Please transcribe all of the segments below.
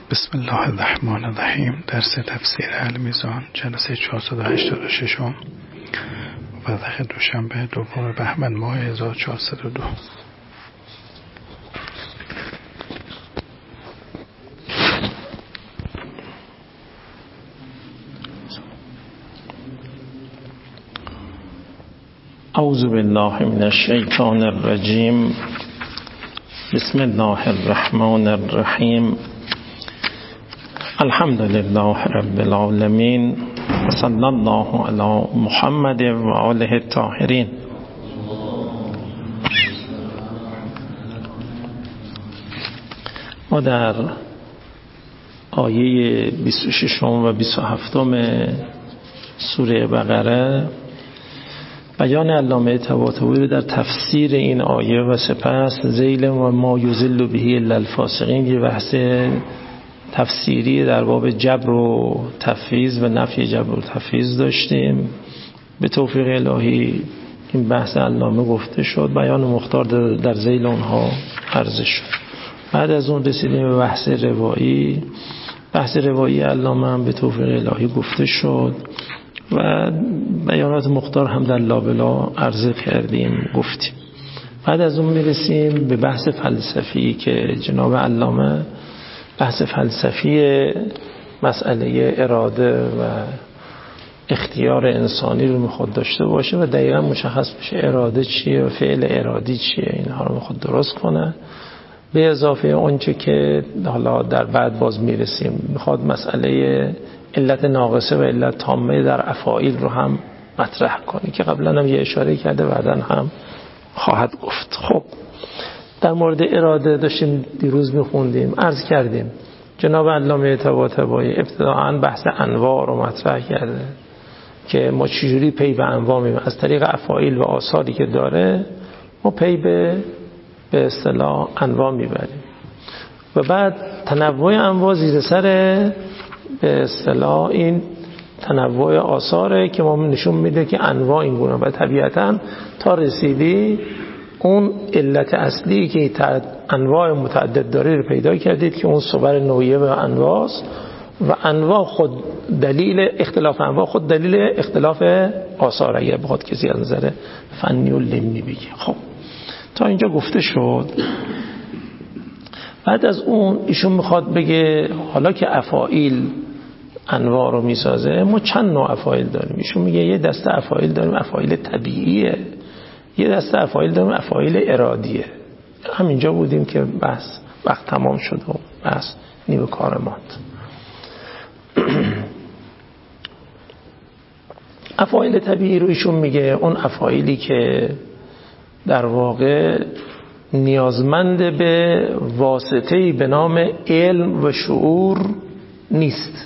بسم الله الرحمن الرحیم. درس تفسیر المیزان جلسه 486 ورق دوشنبه دوم بهمن ماه 1402. اعوذ بالله من الشیطان الرجیم. بسم الله الرحمن الرحیم. الحمد لله رب العالمین و صلی الله علی محمد و آله الطاهرین. ما در آیه 26 و 27 سوره بقره بیان علامه طباطبایی در تفسیر این آیه و سپس ذیل و ما یضل به الا الفاسقین یه بحث تفسیری در باب جبر و تفویض و نفی جبر و تفویض داشتیم. به توفیق الهی این بحث علامه گفته شد، بیان مختار در ذیل اونها عرضه شد. بعد از اون رسیدیم به بحث روایی. بحث روایی علامه هم به توفیق الهی گفته شد و بیانات مختار هم در لابلا عرضه کردیم گفتیم. بعد از اون میرسیم به بحث فلسفی که جناب علامه بحث فلسفی مسئله اراده و اختیار انسانی رو میخواد داشته باشه و دقیقا مشخص بشه اراده چیه و فعل ارادی چیه، اینها رو میخواد درست کنه. به اضافه اونچه که حالا در بعد باز میرسیم میخواد مسئله علت ناقصه و علت تامه در افاعیل رو هم مطرح کنه که قبلا هم یه اشاره کرده، بعداً هم خواهد گفت. خب در مورد اراده داشتیم دیروز میخوندیم، عرض کردیم جناب علامه طباطبایی ابتداعاً بحث انواع رو مطرح کرده که ما چجوری پی به انواع میبریم. از طریق افاعیل و آثاری که داره ما پی به اصطلاح انواع میبریم و بعد تنوع انواع زیر سر به اصطلاح این تنوع آثاره که ما نشون میده که انواع این گونه و طبیعتاً تا رسیدی اون علت اصلی که انواع متعدد داره رو پیدا کردید که اون صور نوعیه و انواعست و انواع خود دلیل اختلاف انواع خود دلیل اختلاف آثار اگر بخواد کسی از نظر فنی و علمی بگه. خب تا اینجا گفته شد. بعد از اون ایشون میخواد بگه حالا که افاعیل انواع رو میسازه ما چند نوع افاعیل داریم. ایشون میگه یه دسته افاعیل داریم افاعیل طبیعیه، یه دسته افاعیل داریم افاعیل ارادیه. همینجا بودیم که بحث وقت تمام شد و بحث نیمه کار ماند. افاعیل طبیعی رو ایشون میگه اون افاعیلی که در واقع نیازمند به واسطه‌ای به نام علم و شعور نیست.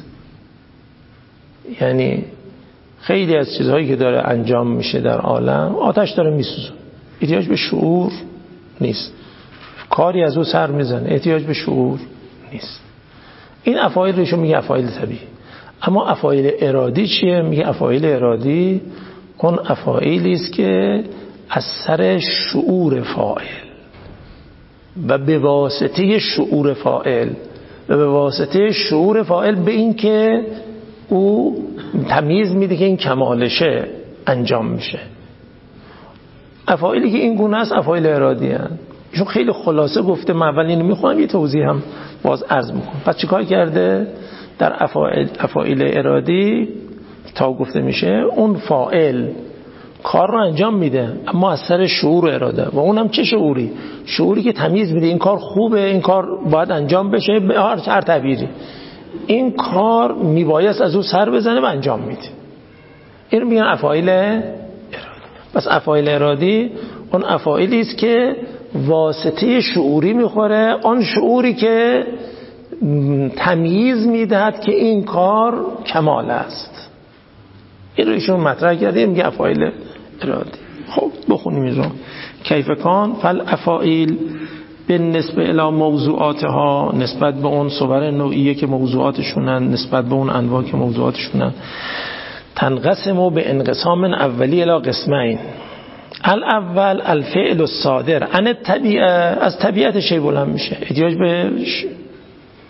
یعنی خیلی از چیزهایی که داره انجام میشه در عالم، آتش داره میسوزه، احتیاج به شعور نیست. کاری از او سر میزنه، احتیاج به شعور نیست. این افاعیل روشون میگه افاعیل طبیعی. اما افاعیل ارادی چیه؟ میگه افاعیل ارادی اون افاعیلی است که از سر شعور فاعل و به واسطه شعور فاعل و به واسطه شعور فاعل به این که او تمیز میده که این کمالشه انجام میشه. افاعیلی که این گونه است افاعیل ارادی هستند. ایشون خیلی خلاصه گفته، من اول اینو میخونم یه توضیح هم باز عرض میکنم. پس چیکار کرده؟ در افاعیل ارادی تا گفته میشه اون فاعل کار رو انجام میده اما از سر شعور و اراده. و اونم چه شعوری؟ شعوری که تمیز میده این کار خوبه، این کار باید انجام بشه به هر تعبیری، این کار میبایست از او سر بزنه و انجام میده. این رو میگن افاعیل ارادی. پس افاعیل ارادی اون افاعیلی است که واسطه شعوری میخوره، آن شعوری که تمیز میدهد که این کار کمال است. این رو ایشون مطرح کرده میگه افاعیل ارادی. خب بخونیم اینجا. کیف کان فالافاعیل بالنسبه الی موضوعاتها، نسبت به اون صور نوعیه که موضوعاتشونن، نسبت به اون انواع که موضوعاتشونن، تنقسم به انقسام اولی الی قسمین. الاول الفعل الصادر عن الطبیعه، از طبیعت شی بلند میشه، احتیاج به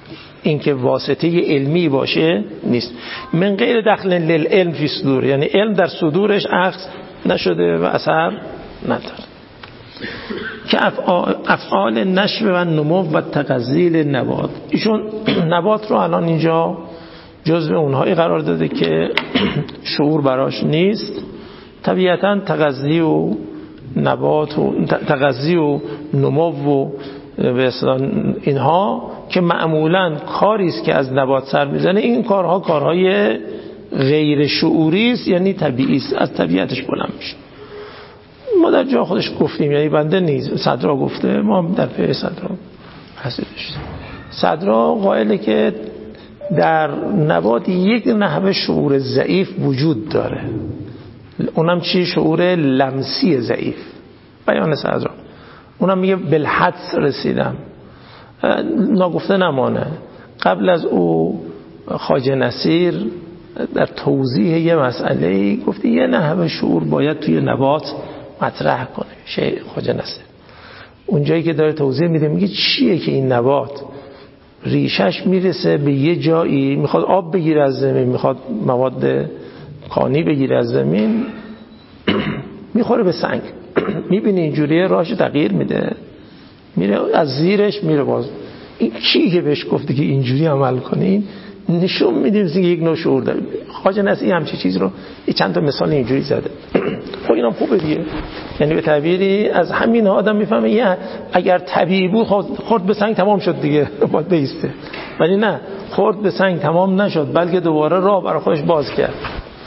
اینکه واسطه علمی باشه نیست. من غیر دخل للعلم فی صدور، یعنی علم در صدورش اخذ نشده و اثر نداره. که افعال نشو و نمو و تغذیل نبات، ایشون نبات رو الان اینجا جزء اونهایی قرار داده که شعور براش نیست. طبیعتاً تغذی و نبات و تغذی و نمو و به اصطلاح اینها که معمولاً کاری است که از نبات سر میزنه، این کارها کارهای غیر شعوری است، یعنی طبیعی است، از طبیعتش بلند میشه. ما در جا خودش گفتیم، یعنی بنده نیست، صدرا گفته، ما در پی صدرا حسید داشتیم. صدرا قائله که در نبات یک نحوه شعور ضعیف وجود داره، اونم چی؟ شعور لمسی ضعیف. بیان صدرا اونم میگه بالحدس رسیدم. ناگفته نمانه، قبل از او خواجه نصیر در توضیح یه مسئله گفته یه نحوه شعور باید توی نبات مطرح کنه. شیخ خواجه نصیر اونجایی که داره توضیح میده میگه چیه که این نبات ریشش میرسه به یه جایی، میخواد آب بگیره از زمین، میخواد مواد کانی بگیره از زمین، میخوره به سنگ. میبینی اینجوریه، راهش تغییر میده، میره از زیرش میره باز. این چی که بهش گفته که اینجوری عمل کنین نشون میده یک نوع شعور داره. خواجه نصیر همچین چیز رو چند تا مثال اینجوری زده. خب اینم خوبه دیگه، یعنی به تعبیری از همین آدم میفهمه یه اگر طبیعی بود خورد به سنگ تمام شد دیگه، باید بیسته. ولی نه، خورد به سنگ تمام نشد، بلکه دوباره راه برای خودش باز کرد.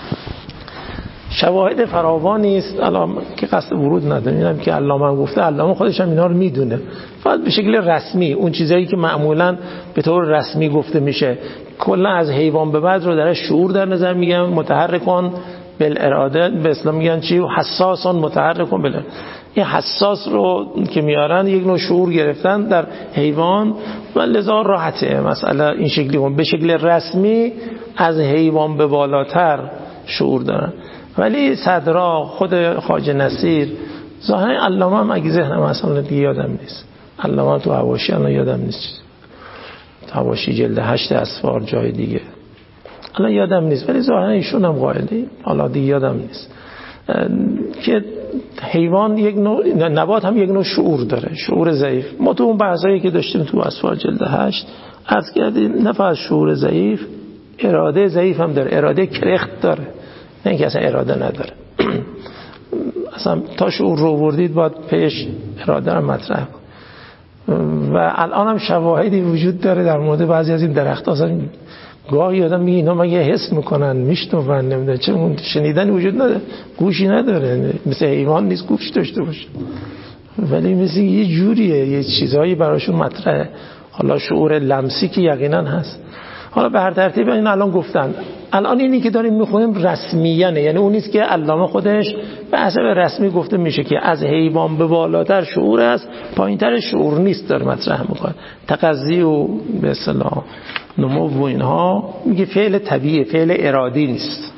شواهد فراوانی است، الان که قصد ورود ندارم، اینم که علامه گفته، علامه خودش هم اینا رو میدونه، فقط به شکل رسمی اون چیزایی که معمولا به طور رسمی گفته میشه کلا از حیوان به بعد رو درش شعور در نظر میگم، متحرکان بالاراده، به اسلام میگن چی؟ حساسان متحرکان بالاراده. این حساس رو که میارن یک نوع شعور گرفتن در حیوان و لذا راحته مسئله این شکلی کن. به شکل رسمی از حیوان به بالاتر شعور دارن. ولی صدرا، خود خواجه نصیر، ظاهرا علامه هم اگه ذهنم اصلا دیگه یادم نیست، علامه تو حواشی الان یادم نیست چیز، تو حواشی جلد 8 اسفار جای دیگه الان یادم نیست، ولی ظاهرا ایشون هم قائله، حالا دیگه یادم نیست، که حیوان یک نوع، نبات هم یک نوع شعور داره، شعور ضعیف. ما تو اون بحثایی که داشتیم تو اسفار جلد 8 عرض کردیم نه فقط شعور ضعیف، اراده ضعیف هم داره، اراده کرخت داره، نه اینکه اصلا اراده نداره. اصلا تا شعور رو وردید باید پیش اراده رو مطرح کن. و الان هم شواهدی وجود داره در مورد بعضی از این درخت، اصلا گاهی آدم میگه اینا مگه حس میکنن، میشنون، نمیدونم چه، اون شنیدن وجود نداره، گوشی نداره، مثل حیوان نیست گوش داشته باشه، ولی مثل یه جوریه، یه چیزایی براشون مطرحه. حالا شعور لمسی که یقینا هست. حالا به هر ترتیب این الان گفتن، الان اینی که داریم میخونیم رسمیانه، یعنی اون نیست که علامه خودش به حسب رسمی گفته میشه که از حیوان به بالاتر شعور است، پایینتر شعور نیست، داره مطرح میکنه. تغذی و به اصطلاح نمو و اینها میگه فعل طبیعی، فعل ارادی نیست.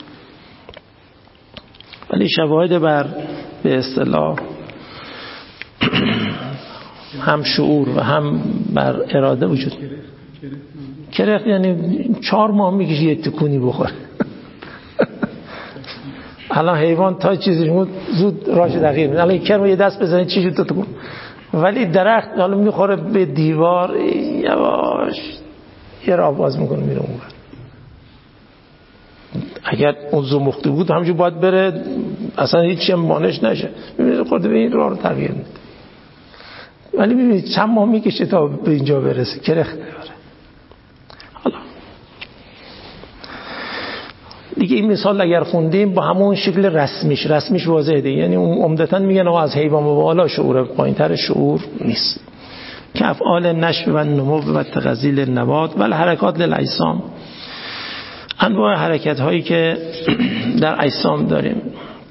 ولی شواهد بر به اصطلاح هم شعور و هم بر اراده وجود. کرخ یعنی 4 ماه میکشه یه تکونی بخوره. الان حیوان تا چیزی زود راش دقیق میده، الان کرم یه دست بزنه چیزی تو تکون، ولی درخت حالا میخوره به دیوار یواش یه راه باز میکنه میره اون. اگر اون زمخته بود همونجور باید بره، اصلا هیچ مانش نشه، میبینید خورده به این راه رو تغییر میده. ولی میبینید چند ماه میکشه تا به اینجا برسه، کرخ داره. حالا دیگه این مثال اگر خوندیم با همون شکل رسمیش واضحه دیگه، یعنی عمدتاً میگن از حیوان به بالا شعور، پایینتر شعور نیست. که افعال نشو و نمو و تغذیل نبات و حرکات للاجسام، انواع حرکت هایی که در اجسام داریم.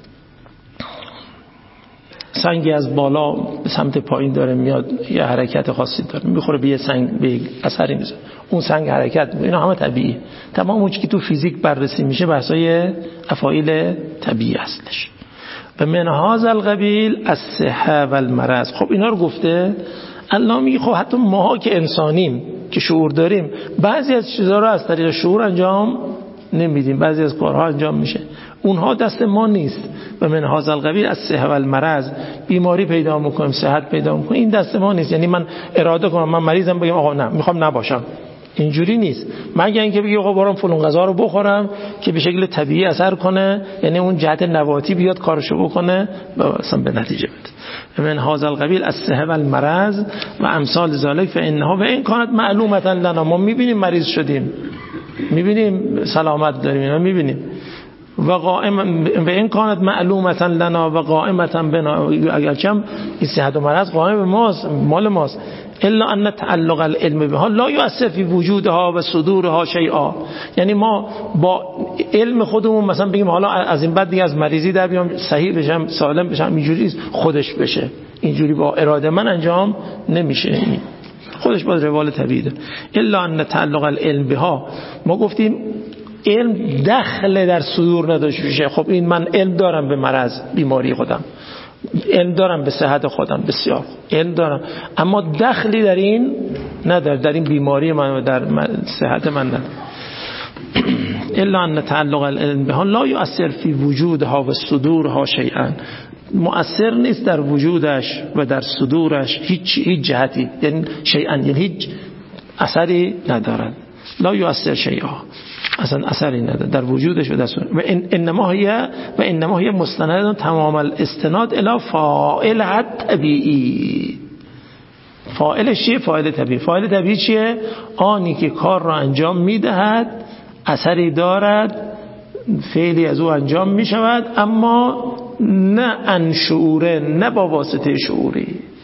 سنگی از بالا به سمت پایین داره میاد، یه حرکت خاصی داره، میخوره به یه سنگ به اثری میذاره، اون سنگ حرکت میکنه. اینا همه طبیعیه. تمام اون چیزی که تو فیزیک بررسی میشه بحثای افعال طبیعی هستش. و من هذا القبیل الصحه و المرض. خب اینا رو گفته. الله میگه خب حتی ماها که انسانیم که شعور داریم بعضی از چیزها رو از طریق شعور انجام نمیدیم، بعضی از کارها انجام میشه، اونها دست ما نیست. و من هذا القبیل از صحه و المرض، بیماری پیدا میکنیم، صحت پیدا میکنیم، این دست ما نیست. یعنی من اراده کنم من مریضم بگم آقا نه میخوام نباشم، اینجوری نیست. مگر اینکه بگی آقا برام فلان غذا رو بخورم که به شکل طبیعی اثر کنه، یعنی اون جهت نباتی بیاد کارشو بکنه و اصلا به نتیجه بده. من هذا القبیل از صحه و المرض و امثال ذالک فانها و ان کانت معلومه لنا، ما میبینیم مریض شدیم، میبینیم سلامت داریم، اینا میبینیم. و قائم و این کانت معلومه لنا و قائمه بنا، اگرچه این صحت و مرض قائم به ماست، مال ماست، الا ان تعلق العلم بها لا یؤثر فی وجودها و صدورها شیئا. یعنی ما با علم خودمون مثلا بگیم حالا از این بعد دیگه از مریضی در بیام، صحیح بشم، سالم بشم، اینجوری خودش بشه، اینجوری با اراده من انجام نمیشه، خودش با روال طبیعی ده. الا ان تعلق العلم بها، ما گفتیم علم دخل در صدور نداشته باشه. خب این من علم دارم به مرض بیماری خودم، علم دارم به صحت خودم، بسیار علم دارم، اما دخلی در این نداره، در این بیماری من و در صحت من نداره. الا ان تعلق العلم بها لا یؤثر فی وجودها و صدورها شیئا، مؤثر نیست در وجودش و در صدورش هیچ جهتی، یعنی شیئا یعنی هیچ اثری ندارد. لا یؤثر شیئا، اصلا اثری نداره در وجودش و در صدورش. و انما هی مستند تمام الاستناد الی فاعل طبیعی. فاعلش چیه؟ فاعل طبیعی. فاعل طبیعی چیه؟ آنی که کار را انجام میدهد، اثری دارد، فعلی از او انجام می شود، اما نه ان شعوره، نه با واسطه شعوری.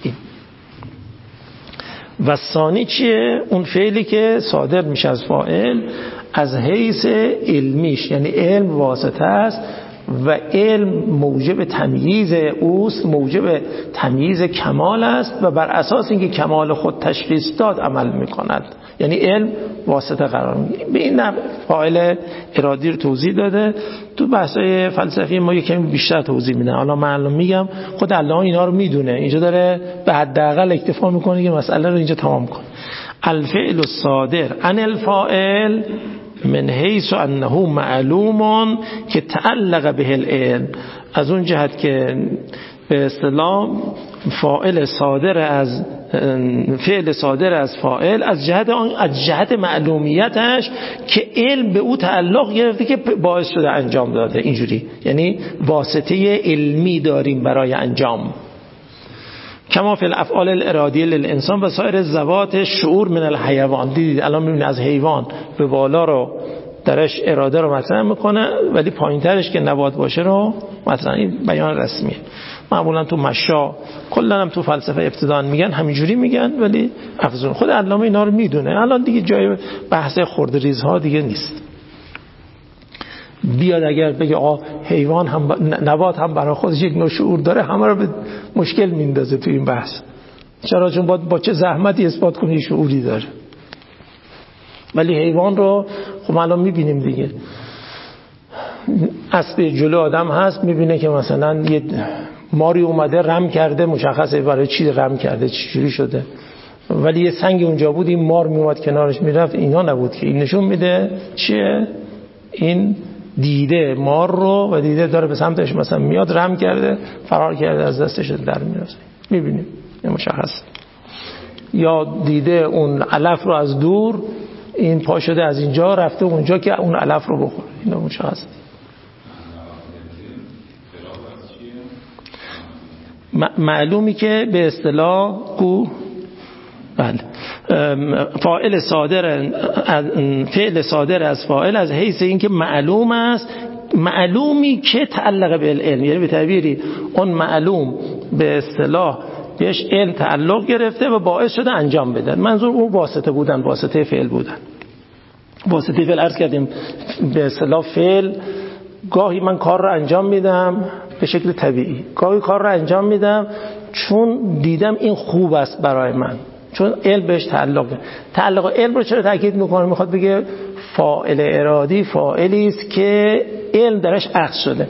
و ثانی چیه؟ اون فعلی که صادر میشه از فاعل از حیث علمیش، یعنی علم واسطه است و علم موجب تمییز اوست، موجب تمییز کمال است و بر اساس اینکه کمال خود تشخیص داد عمل میکند، یعنی علم واسطه قرار میگیره. به این نحو فاعل ارادی رو توضیح داده. تو بحث‌های فلسفی ما یکم بیشتر توضیح میدن، حالا من الان میگم، خود الله اینا رو میدونه، اینجا داره به حداقل اکتفا میکنه که مسئله رو اینجا تمام کنه. الفعل الصادر عن الفاعل من حیث انه معلوم که تعلق به العلم، از اون جهت که به اصطلاح فاعل صادر از فعل صادر از فاعل از جهت معلومیتش که علم به او تعلق گرفته که باعث شده انجام داده، اینجوری یعنی واسطه علمی داریم برای انجام. کما فی الافعال الارادیه للانسان و سایر ذوات شعور من الحیوان. دیدید الان میبینید از حیوان به بالا رو درش اراده رو مطرح میکنه، ولی پایینترش که نبات باشه رو مطرح، این بیان رسمیه. معمولا تو مشا کلا هم تو فلسفه ابتدان میگن همینجوری میگن، ولی افزون خود علامه اینا رو میدونه. الان دیگه جای بحث خردریزها دیگه نیست. بیاد اگر بگه آقا حیوان هم نبات هم برای خودش یک نوع شعور داره، همه رو به مشکل میندازه تو این بحث. چرا؟ چون با چه زحمتی اثبات کنی شعوری داره. ولی حیوان رو خب الان میبینیم دیگه، اسب جلو آدم هست میبینه که مثلا یه ماری اومده رم کرده، مشخصه برای چی رم کرده، چی جوری شده، ولی یه سنگ اونجا بود، این مار میومد کنارش میرفت، اینا نبود که. این نشون میده چیه؟ این دیده مار رو و دیده داره به سمتش مثلا میاد، رم کرده، فرار کرده، از دستش در میاد، میبینیم این مشخص. یا دیده اون علف رو از دور، این پا شده از اینجا رفته اونجا که اون علف رو بخوره، اینا مشخص. معلومی که به اصطلاح بله فاعل صادر فعل صادر از فاعل از حیث اینکه معلوم است، معلومی که تعلق به علم، یعنی به تعبیری اون معلوم به اصطلاح بهش علم تعلق گرفته و باعث شده انجام بده. منظور اون واسطه بودن، واسطه فعل بودن. واسطه فعل عرض کردیم به اصطلاح فعل، گاهی من کار رو انجام میدم به شکل طبیعی، گاهی کار رو انجام میدم چون دیدم این خوب است برای من، چون علم بهش تعلق علم رو چرا تاکید میکنه؟ میخواد بگه فاعل ارادی فاعلی است که علم درش اخذ شده.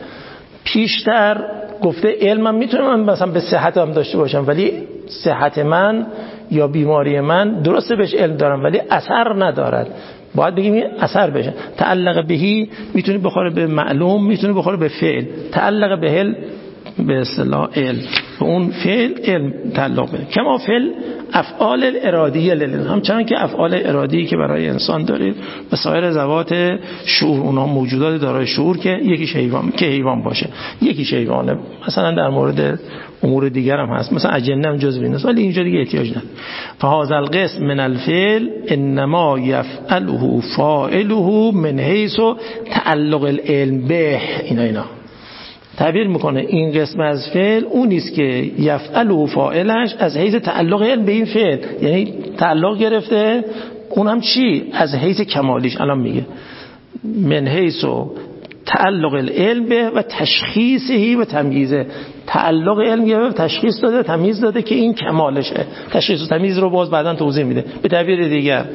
پیشتر گفته علمم میتونه من مثلا به صحت هم داشته باشم، ولی صحت من یا بیماری من درسته بهش علم دارم ولی اثر ندارد، باید بگیم این اثر بشه. تعلق بهی میتونه بخوره به معلوم، میتونه بخوره به فعل. تعلق به به اصطلاح علم، به اون فعل علم تعلق بده. کما فعل افعال الارادیه للانسان، همچنان که افعال ارادی که برای انسان دارید و سایر ذوات شعور، اونها موجودات دارای شعور که یکیش حیوان، که حیوان باشه یکیش حیوانه. مثلا در مورد امور دیگر هم هست، مثلا اجنه هم جزء ایناست ولی اینجا دیگه احتیاج نداره. فهذا القسم من الفعل انما يفعله فاعله من حيث تعلق العلم به. اینا تعبیر میکنه این قسم از فعل اون نیست که یفعله فاعلش از حیث تعلق علم به این فعل، یعنی تعلق گرفته اون هم چی؟ از حیث کمالیش. الان میگه من حیث تعلق العلم به و تشخیصه و تمییزه. تعلق علم گرفته، تشخیص داده، تمییز داده که این کمالشه. تشخیص و تمییز رو باز بعداً توضیح میده. به تعبیر دیگر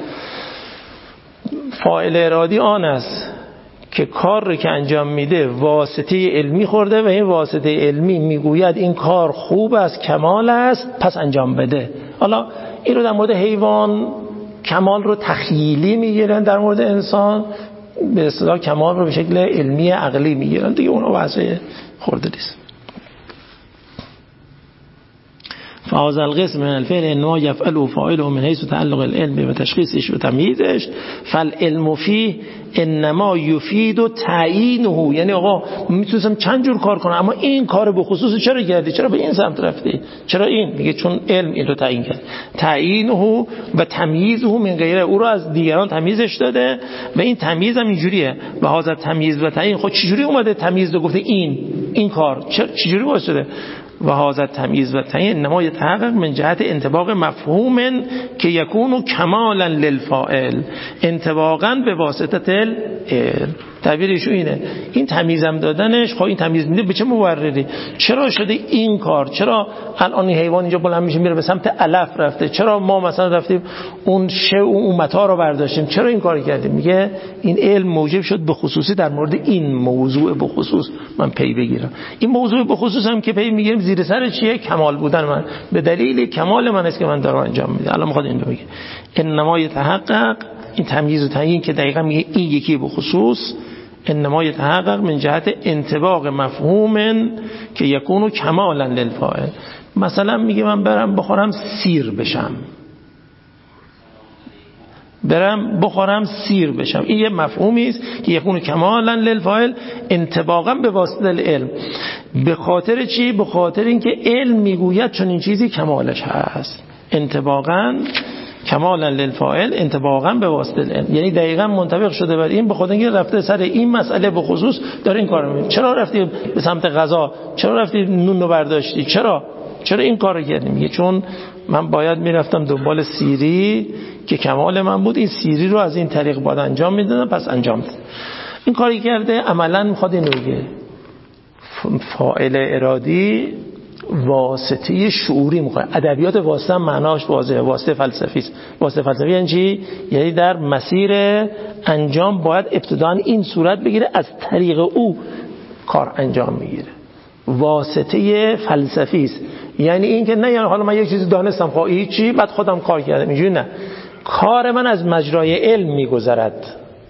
فاعل ارادی آن است که کار رو که انجام میده واسطه علمی خورده و این واسطه علمی میگوید این کار خوب است، کمال است، پس انجام بده. حالا این رو در مورد حیوان کمال رو تخیلی میگیرن، در مورد انسان به اصطلاح کمال رو به شکل علمی عقلی میگیرن دیگه، اونها واسه خورده نیست. فهذا القسم من الفعل انما يفعله فاعله من حيث تعلق العلم و تشخیصش و تمییزش. فالعلم فيه انما يفيد تعیینه، یعنی آقا میتونم چند جور کار کنم اما این کار به خصوص چرا کردی، چرا به این سمت رفتی، چرا این میگه چون علم این رو تعیین کرد. تعیینه و تمییزه من غیره، او رو از دیگران تمییزش داده و این تمییز هم اینجوریه. و هذا تمییز و تعیین خود چجوری اومده تمییز رو گفته این کار چجوری باعث شده؟ و هذا تمییز و تعیین انما یتحقق من جهت انطباق مفهوم که یکون کمالا للفاعل انطباقا به واسطه العلم. تعبیرش اینه، این تمییزم دادنش، خب این تمییز میده به چه مبرری؟ چرا شده این کار؟ چرا الان این حیوان اینجا بلند میشه میره به سمت علف رفته؟ چرا ما مثلا رفتیم اون اون متا رو برداشتیم؟ چرا این کار کردیم؟ میگه این علم موجب شد به خصوصی در مورد این موضوع به خصوص من پی بگیرم. این موضوع به خصوص هم که پی میگیریم زیر سر چیه؟ کمال بودن من، به دلیل کمال من است که من دارم انجام میدم. الان میخواد اینو بگه انما یتحقق، این تمییز و تعیین که دقیقاً میگه این یکی به خصوص انما یتحقق من جهت انطباق مفهوم که یکونو کمالا للفاعل. مثلا میگه من برم بخورم سیر بشم، این یه مفهومی است که یکونو کمالا للفاعل انطباقا به واسطه العلم. به خاطر چی؟ به خاطر اینکه علم میگوید چون این چیزی کمالش هست. انطباقا کمالا للفاعل انطباقا به واسطه العلم، یعنی دقیقاً منطبق شده بر این، به خاطر اینکه رفته سر این مسئله به خصوص داره این کارو میکنه. چرا رفتی به سمت غذا؟ چرا رفتی نون رو برداشتی؟ چرا این کارو کردی؟ میگه چون من باید میرفتم دنبال سیری که کمال من بود، این سیری رو از این طریق باید انجام میدادم، پس انجام دادم. این کاری کرده. عملاً میخواد اینو بگه فاعل ارادی واسطه شعوری میخواد. ادبیات واسطه معناش واضحه، واسطه فلسفی است. واسطه فلسفی یعنی چی؟ یعنی در مسیر انجام باید ابتداً این صورت بگیره، از طریق او کار انجام میگیره. واسطه فلسفی است، یعنی این که نه یعنی حالا من یک چیزی دانستم خواهی چی بعد خودم کار کردم، اینجوری نه. کار من از مجرای علم میگذرد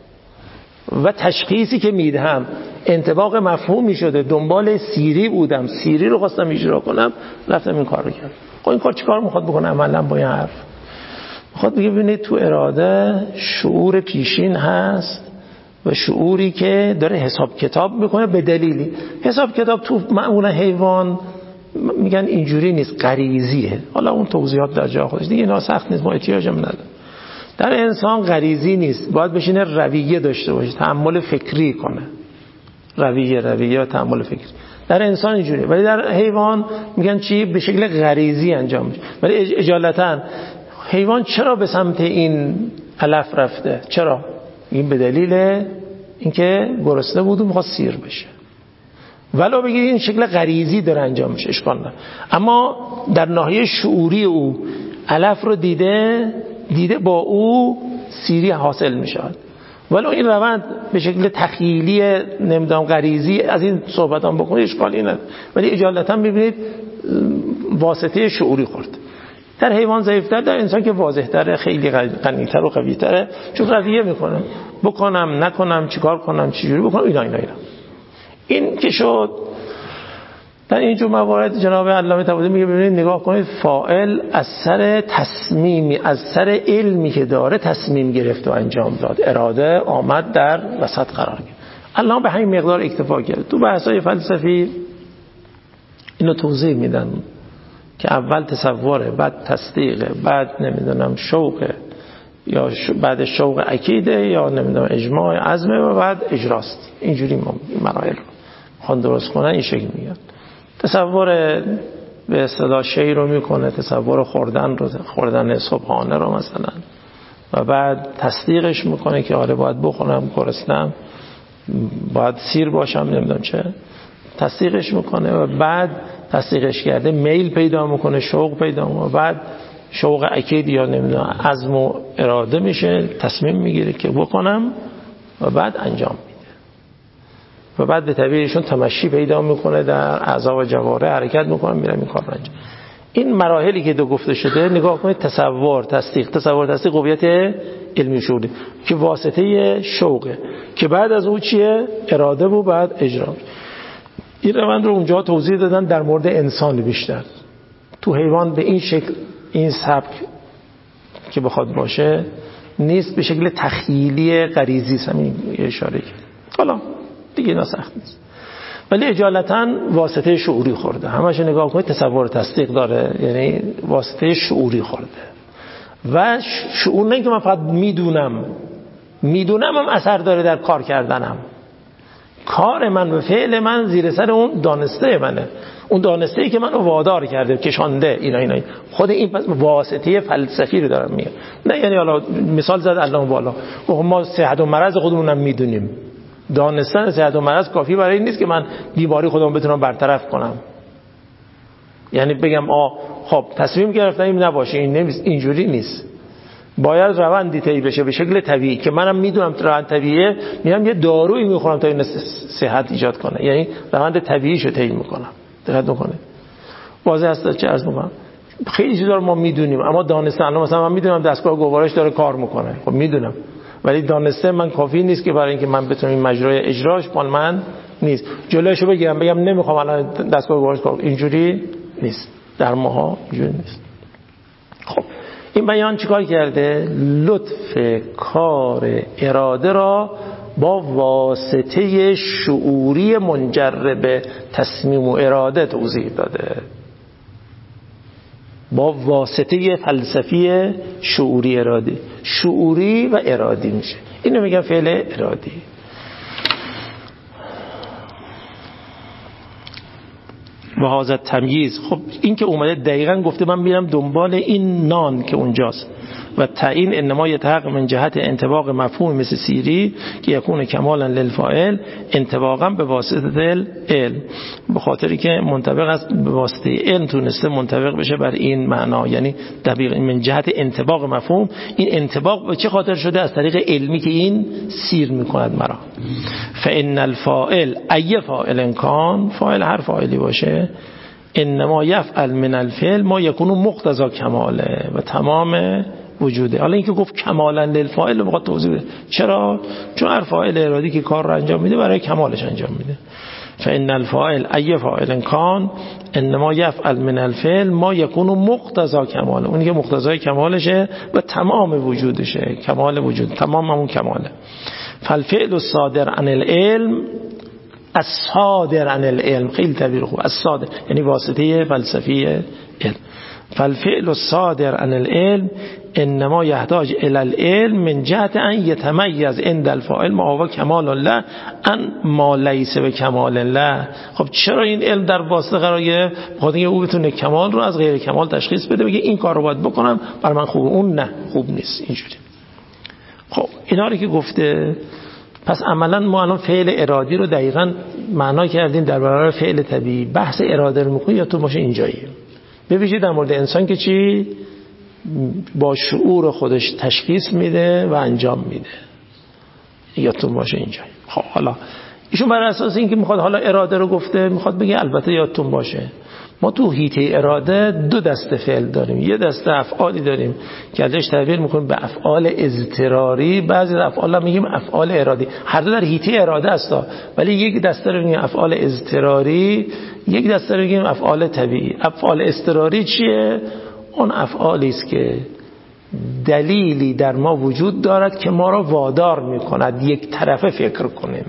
و تشخیصی که میدهم انطباق مفهومی شده. دنبال سیری بودم، سیری رو خواستم اجرا کنم، رفتم این کار رو کردم. خب این کار چیکار میخواد بکنه؟ عملا با این حرف میخواد بگه ببینید تو اراده شعور پیشین هست و شعوری که داره حساب کتاب میکنه به دلیلی. حساب کتاب تو معمولا حیوان میگن اینجوری نیست، غریزیه. حالا اون توضیحات در جا خودش دیگه، اینا سخت نیست، ما احتیاجم نداره. در انسان غریزی نیست، باید بشینه رویه داشته باشه، تأمل فکری کنه. رویه و تأمل فکری در انسان اینجوریه، ولی در حیوان میگن چی؟ به شکل غریزی انجام میشه. ولی اجالتا حیوان چرا به سمت این علف رفته؟ چرا؟ این به دلیل اینکه گرسنه بود و میخواد سیر بشه. ولو بگید این شکل غریزی داره انجام میشه، اشکال نداره. اما در ناحیه شعوری او علف رو دیده با او سیری حاصل میشود. ولو این روند به شکل تخیلی نمیدونم غریزی از این صحبت هم بکنید اشکالی نداره، ولی اجالتا میبینید واسطه شعوری خورد. در حیوان ضعیف‌تر، در انسان که واضح‌تره، خیلی غنی‌تر و قوی‌تره، چون رویه میکنه بکنم نکنم چیکار کنم چجوری بکنم اینا. این که شد در اینجور موارد جناب علامه طباطبایی میگه ببینید نگاه کنید فاعل از سر تصمیمی، از سر علمی که داره تصمیم گرفت و انجام داد، اراده آمد در وسط قرار گرفت. الان به همین مقدار اکتفا کرد. تو بحث‌های فلسفی اینو توضیح میدن که اول تصوره، بعد تصدیقه، بعد نمیدونم شوقه، یا بعد شوق عقیده، یا نمیدونم اجماع عزمه، و بعد اجراست. اینجوری ما مراحل رو خوان درست کنن این شکل میگن. تصور به اصطلاح شی رو میکنه، تصور خوردن صبحانه رو مثلا، و بعد تصدیقش میکنه که آره باید بخورم، گرسنم، باید سیر باشم، نمیدونم چه، تصدیقش میکنه و بعد تصدیقش کرده میل پیدا میکنه، شوق پیدا میکنه، بعد شوق عقید یا نمیدونم عزم و اراده میشه، تصمیم میگیره که بکنم و بعد انجام میده و بعد به طبیعیشون تمشی پیدا میکنه، در اعضا و جواره حرکت میکنه، میره این کار رو انجام. این مراحلی که دو گفته شده نگاه کنید، تصور تصدیق قویت علمی شعوری که واسطه شوقه، که بعد از اون چیه؟ اراده و بعد اجرا. این روند رو اونجا توضیح دادن در مورد انسان بیشتر. تو حیوان به این شکل، این سبک که بخواد باشه نیست، به شکل تخیلی غریزی است. همین اشاره کرد. حالا دیگه اینا سخت نیست، ولی اجالتا واسطه شعوری خورده. همش نگاه کنید تصور تصدیق داره، یعنی واسطه شعوری خورده. و شعور نه که من فقط میدونم هم اثر داره در کار کردنم. کار من و فعل من زیر سر اون دانسته منه، اون دانسته‌ای که منو وادار کرده، کشانده، اینا. خود این پس واسطه فلسفی رو دارم میگم. نه یعنی حالا مثال زد الله بالا، ما صحت و مرض خودمونم میدونیم. دانستن صحت و مرض کافی برای این نیست که من بیماری خودم بتونم برطرف کنم. یعنی بگم خب تصمیم گرفتم این نباشه، این اینجوری نیست. باید روندی طی بشه به شکل طبیعی که منم میدونم روند طبیعیه، میرم یه دارویی میخورم تا این صحت ایجاد کنه، یعنی روند طبیعیشو طی میکنم. دقت میکنه واضح است چه عرض میکنم. خیلی چیزا رو ما میدونیم، اما دانستن مثلا من میدونم دستگاه گوارش داره کار میکنه، خب میدونم، ولی دانسته من کافی نیست که برای اینکه من بتونم این مجرای اجراش مال من نیست. جلوشو بگیرم بگم نمیخوام الان دستگاه گوارش کار، اینجوری نیست. در ماها اینجوری نیست. خب این بیان چیکار کرده؟ لطف کار اراده را با واسطه شعوری منجر به تصمیم و اراده توضیح داده، با واسطه فلسفی شعوری ارادی. شعوری و ارادی میشه، اینو میگن فعل ارادی. و هذا تمییز، خب این که اومده دقیقاً گفته من میرم دنبال این نان که اونجاست. و تعیین انما یتحقق من جهت انطباق مفهوم مثل سیری که یکون کمالا للفاعل انطباقا به واسطه العلم، به خاطری که منطبق است به واسطه علم تونسته منطبق بشه بر این معنا، یعنی دقیق من جهت انطباق مفهوم. این انطباق به چه خاطر شده؟ از طریق علمی که این سیر میکند مرا. فان الفاعل ای فاعل کان، فاعل هر فاعلی باشه، انما یفعل من الفعل ما یکون مقتضا کماله و تمام وجوده. حالا اینکه گفت کمالا للفاعل رو بخواد توضیح بده. چرا؟ چون هر فاعل ارادی که کار رو انجام میده برای کمالش انجام میده. فان الفاعل ای فاعل کان انما یفعل من الفعل ما یکون مقتضا کماله، اونی که مقتضای کمالشه و تمام وجودشه، کمال وجود، تمام همون کماله. فالفعل الصادر عن العلم، الصادر عن العلم، خیلی تعبیر خوب، الصادر یعنی واسطه فلسفی علم. فالفعل الصادر عن العلم انما يحتاج الى العلم من جهت ان يتميز عند الفاعل ما هو کمال الله ان ما ليس بکمال الله. خب چرا این علم در واسطه قرار گرفت؟ بخاطر اینکه او بتونه کمال رو از غیر کمال تشخیص بده، بگه این کار رو باید بکنم برای من خوبه، اون نه خوب نیست، اینجوری. خب اینا رو که گفته، پس عملا ما الان فعل ارادی رو دقیقاً معنا کردیم در برابر فعل طبیعی. بحث اراده رو می‌کنی یا تو باشه اینجاییه. ببینید در مورد انسان که چی با شعور خودش تشخیص میده و انجام میده، یا تو باشه اینجایی. خب حالا ایشون بر اساس اینکه میخواد حالا اراده رو گفته، میخواد بگه البته یادتون باشه ما تو حیطه اراده دو دسته فعل داریم. یه دسته افعالی داریم که ازش تعبیر میکنیم به افعال اضطراری، بعضی از افعال هم میگیم افعال ارادی. هر دو در حیطه اراده است، ولی یک دسته رو میگیم افعال اضطراری، یک دسته رو میگیم افعال طبیعی. افعال اضطراری چیه؟ اون افعالی است که دلیلی در ما وجود دارد که ما را وادار میکند یک طرفه فکر کنیم.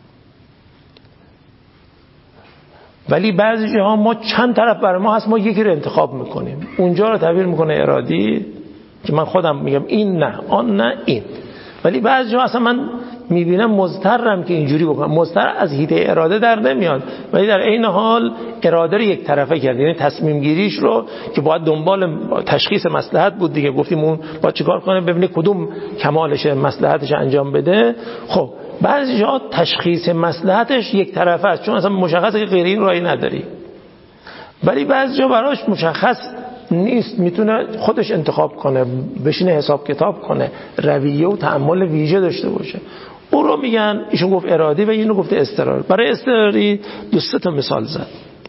ولی بعضی جاها ما چند طرف برای ما هست، ما یکی رو انتخاب میکنیم. اونجا رو تعبیر میکنه ارادی که من خودم میگم این نه، آن نه، این. ولی بعضی جاها اصلا من میبینم مضطرم که اینجوری بکنم، مضطر از حیطه اراده در نمیاد، ولی در عین حال اراده رو یک طرفه کرد. یعنی تصمیم گیریش رو که باید دنبال تشخیص مصلحت بود دیگه، گفتیم اون باید چیکار کنه، ببینه کدوم کمالش مصلحتش انجام بده. خب بعضی جا تشخیص مصلحتش یک طرفه است، چون اصلا مشخصه که غیر این راهی نداری. ولی بعضی جا براش مشخص نیست، میتونه خودش انتخاب کنه، بشینه حساب کتاب کنه، رویه و تأمل ویژه داشته باشه. اون رو میگن، ایشون گفت ارادی و اینو گفته اضطراری. برای اضطراری دو سه تا مثال زد.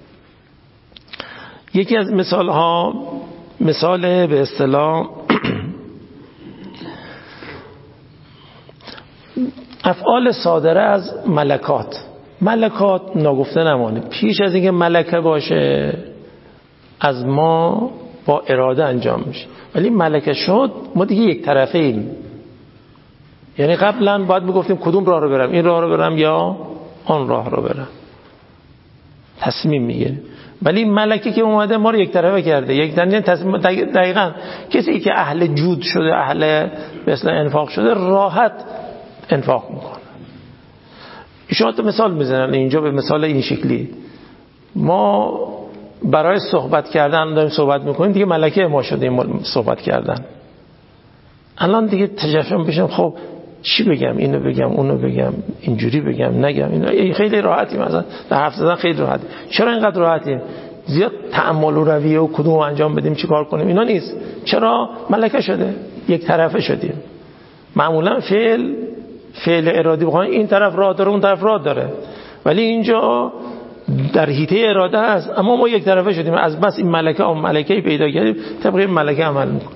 یکی از مثال ها مثال به اصطلاح افعال صادره از ملکات. ملکات ناگفته نمانه، پیش از اینکه ملکه باشه از ما با اراده انجام میشه، ولی ملکه شد ما دیگه یک طرفه ایم. یعنی قبلا باید میگفتیم کدوم راه رو برم، این راه رو برم یا آن راه رو برم، تصمیم میگیریم. ولی ملکه که اومده ما رو یک طرفه کرده، یک تصمیم. دقیقاً کسی که اهل جود شده، اهل مثلا انفاق شده، راحت انفاق میکنه. ایشون تو مثال میزنن اینجا به مثال این شکلی. ما برای صحبت کردن داریم صحبت میکنیم دیگه، ملکه ما شدیم صحبت کردن. الان دیگه تجربه بشم خب چی بگم، اینو بگم اونو بگم، اینجوری بگم نگم، اینو خیلی راحتی مثلا در حرف زدن خیلی راحت. چرا اینقدر راحتیم؟ زیاد تأمل و رویه و کدوم انجام بدیم چی کار کنیم اینا نیست. چرا؟ ملکه شده، یک طرفه شدیم. معمولا فعل ارادی بخوایم این طرف راه داره اون طرف راه داره، ولی اینجا در حیطه اراده است، اما ما یک طرفه شدیم. از بس این ملکه اون ملکه‌ای پیدا کردیم، طبق این ملکه عمل میکنیم.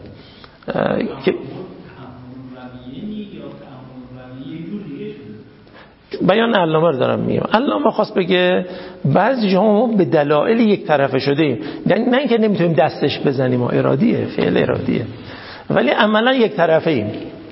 بیان علامه رو دارم میگم. علامه خواست بگه بعضی جاها ما به دلایل یک طرفه شدیم، نه اینکه نمیتونیم دستش بزنیم، ما ارادیه، فعل ارادیه، ولی عملا یک طرفه ایم.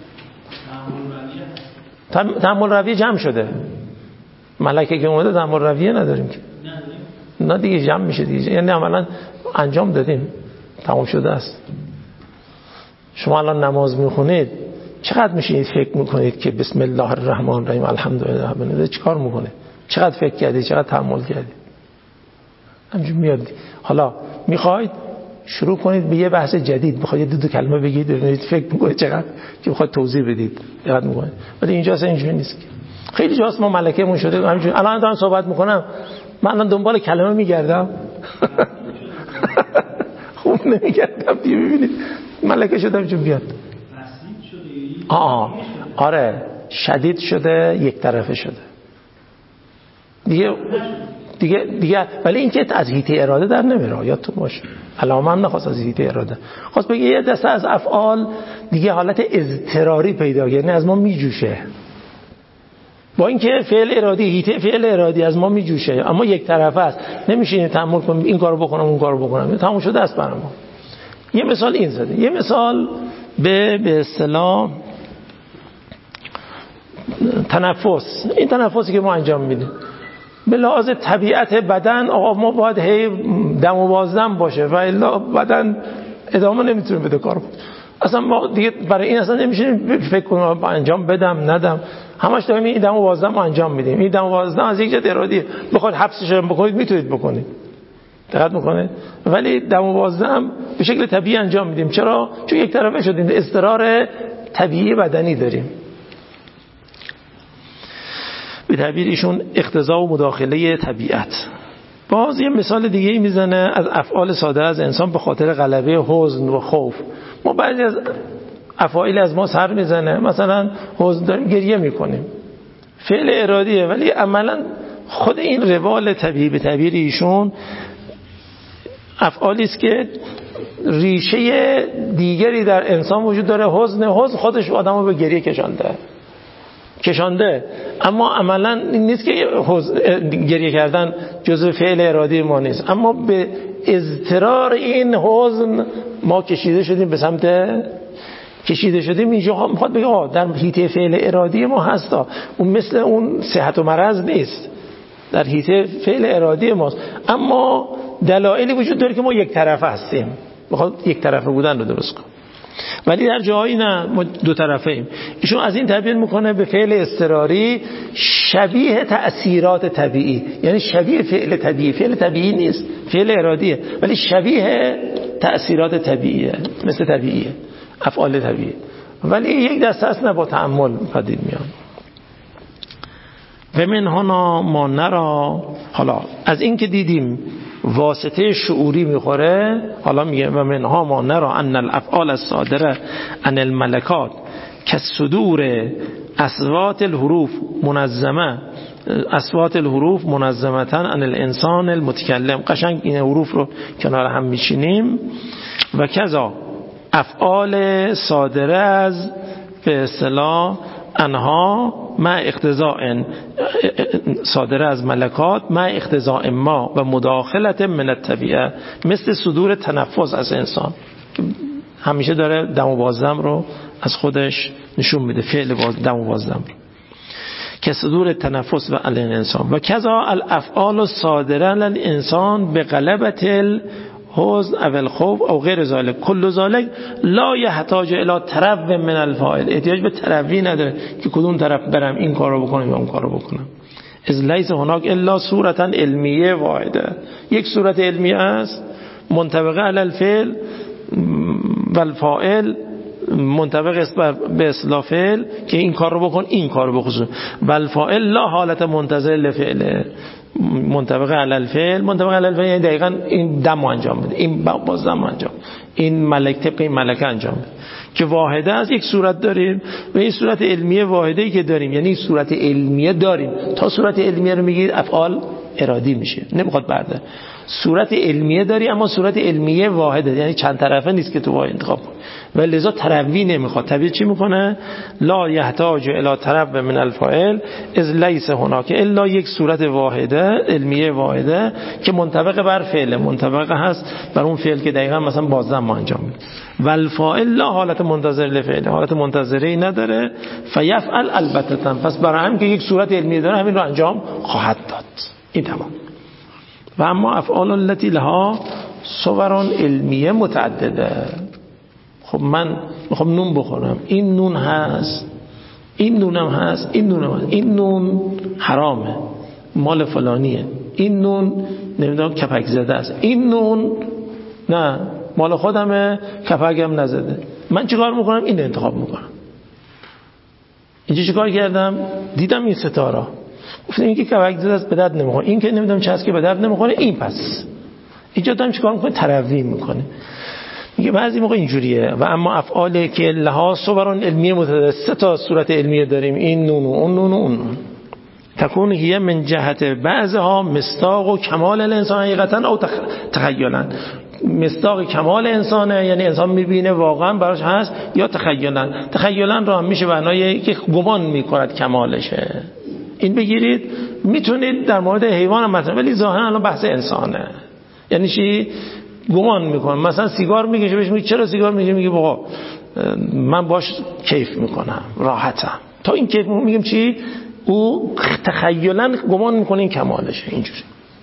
تأمل رویه جمع شده، ملکه که اومده تأمل رویه نداریم که، نه دیگه جمع میشه دیگه، یعنی عملا انجام دادیم، تمام شده است. شما الان نماز میخونید چقدر میشینید فکر میکنید که بسم الله الرحمن الرحیم الحمدلله، چیکار میکنه؟ چقدر فکر کردید، چقدر تأمل کردید؟ همینجور میاد. حالا میخواید شروع کنید به یه بحث جدید، بخواید دو کلمه بگید ببینید فکر میکنید چقدر که بخواید توضیح بدید چقدر میکنید. ولی اینجا اصلا اینجوری نیست. خیلی جاست ما ملکه‌مون شده همینجوری. الان دارم صحبت میکنم، من الان دنبال کلمه میگردم خوب نمیگردم دیگه، ببینید ملکه شدم چون بیاد. آره شدید شده، یک طرفه شده دیگه. ولی این که از حیطه اراده در نمیره، یادتون باشه علامه هم نخواست از حیطه اراده، خواست بگه یه دسته از افعال دیگه حالت اضطراری پیدا کرده، یعنی از ما میجوشه، با اینکه فعل ارادی، حیطه فعل ارادی از ما میجوشه، اما یک طرفه است، نمیشه تأمل کنیم این کارو بکنم اون کارو بکنم، تموم شده است برام. یه مثال این زده. یه مثال به اصطلاح تنفس. این تنفسی که ما انجام میدیم به لحاظ طبیعت بدن، آقا ما باید هی دم و بازدم باشه و الا بدن ادامه نمیتونه بده کار. اصلا ما دیگه برای این اصلا نمیشه فکر کنیم انجام بدم ندم، همش داریم این دم و بازدم انجام میدیم. این دم و بازدم از یک جهت ارادیه، بخواید حبسش هم بکنید میتونید بکنید، دقت میکنه، ولی دم و بازدم به شکل طبیعی انجام میدیم. چرا؟ چون یک طرفه شدیم، اضطرار طبیعی بدنی داریم. به تعبیر ایشون اقتضا و مداخله طبیعت. باز یه مثال دیگه ای میزنه از افعال ساده از انسان به خاطر غلبه حزن و خوف. ما بعضی از افعال از ما سر میزنه، مثلا حزن داریم گریه میکنیم، فعل ارادیه، ولی عملا خود این روال طبیعی به تعبیر ایشون افعالی است که ریشه دیگری در انسان وجود داره. حزن خودش آدمو به گریه کشانده، اما عملا این نیست که گریه کردن جزء فعل ارادی ما نیست، اما به اضطرار این حزن ما کشیده شدیم. اینجا میخواد بگه در حیطه فعل ارادی ما هستا، اون مثل اون صحت و مرض نیست، در حیطه فعل ارادی ماست، اما دلایلی وجود داره که ما یک طرفه هستیم، میخواد یک طرفه بودن رو درست کن. ولی در جایی نه، ما دو طرفه ایم. ایشون از این تعبیر میکنه به فعل اضطراری شبیه تأثیرات طبیعی، یعنی شبیه فعل طبیعی. فعل طبیعی نیست، فعل ارادیه، ولی شبیه تأثیرات طبیعیه، مثل طبیعیه، افعال طبیعی. ولی یک دسته است نه با تأمل پدید میان. و من هنا ما نرا، حالا از این که دیدیم واسطه شعوری میخوره، حالا میگه و منها ما نرا ان الافعال الصادره عن الملکات كالصدور اصوات الحروف منظمه عن الانسان المتکلم. قشنگ این حروف رو کنار هم میشینیم. و کذا افعال صادره از به اصطلاح انها مع اقتضاء، صادره از ملکات مع اقتضاء ما و مداخلت من الطبیعه، مثل صدور تنفس از انسان همیشه داره دم و بازدم رو از خودش نشون میده، فعل دم و بازدم رو، که صدور تنفس و الانسان. و کذا الافعال الصادره الانسان به غلبت حزن او الخوف او غیر ذلك کل ذلك لا يحتاج الى ترو من الفاعل. احتیاج به تروی نداره که کدوم طرف برم، این کارو بکنم یا اون کارو بکنم. از لیس هناک الا صورتا علمیه واحده، یک صورت علمیه است منطبقه علی الفعل و الفاعل، منطبق است به اصطلاح فعل که این کار رو بکن، این کار رو بخصوص، و الفاعل لا حالت منتظر لفعله، منطبق علی الفعل. منطبق علی الفعل یعنی دقیقاً این دم انجام بده، این باز دم انجام، این ملک طبق این ملکه انجام بده، که واحده از یک صورت داریم و این صورت علمیه واحده‌ای که داریم، یعنی صورت علمیه داریم. تا صورت علمیه رو میگید افعال ارادی میشه، نمیخواد برده. صورت علمیه داری اما صورت علمیه واحده، یعنی چند طرفه نیست که تو باید انتخاب کنی و لذا تروی نمیخواد. تروی چی میکنه؟ لا یحتاج الی ترو من الفاعل از لیس هناک الا یک صورت واحده علمیه واحده که منطبق بر فعل، منطبق هست بر اون فعل که دقیقاً مثلا بازدم ما انجام میده. و الفاعل لا حالت منتظر لفعل، حالت منتظری نداره. فیفعل البته، پس برای هم که یک صورت علمیه داره همین رو انجام خواهد داد. این تمام. و اما افعال التي لها صور علمیه متعدده. خب من میخوام نون بخورم، این نون هست، این نونم هست، این نونم هست، این نون حرامه مال فلانیه، این نون نمیدونم کپک زده است، این نون نه مال خودمه کپکم نزده. من چیکار میکنم؟ این انتخاب میکنم. اینجا چیکار کردم؟ دیدم این ستاره، گفتم این که کپک زده است به درد نمیخوره، این که نمیدونم چه است که به درد نمیخوره، این پس اینجا دارم چیکار میکنه؟ تروی میکنه. میگه بعضی موقع اینجوریه. و اما افعالی که لها صور علمیه متعدده، سه تا صورت علمیه داریم، این نون و اون نون و اون نون، تکون هی من جهت بعضها مصداق و کمال الانسان حقیقتا او تخیلا. مصداق کمال انسانه، یعنی انسان میبینه واقعا براش هست، یا تخیلا را هم میشه معنای که گمان میکند کمالشه. این بگیرید. میتونید در مورد حیوان هم مثلا، ولی ظاهرا الان بحث انسانه. یعنی چی؟ گمان میکنه. مثلا سیگار میکشه، بهش میگه چرا سیگار میکشه؟ میگه بابا من باش کیف میکنم، راحتم. تا این کیف میگم چی؟ او تخیلا گمان میکنه این کمالشه. اینجوری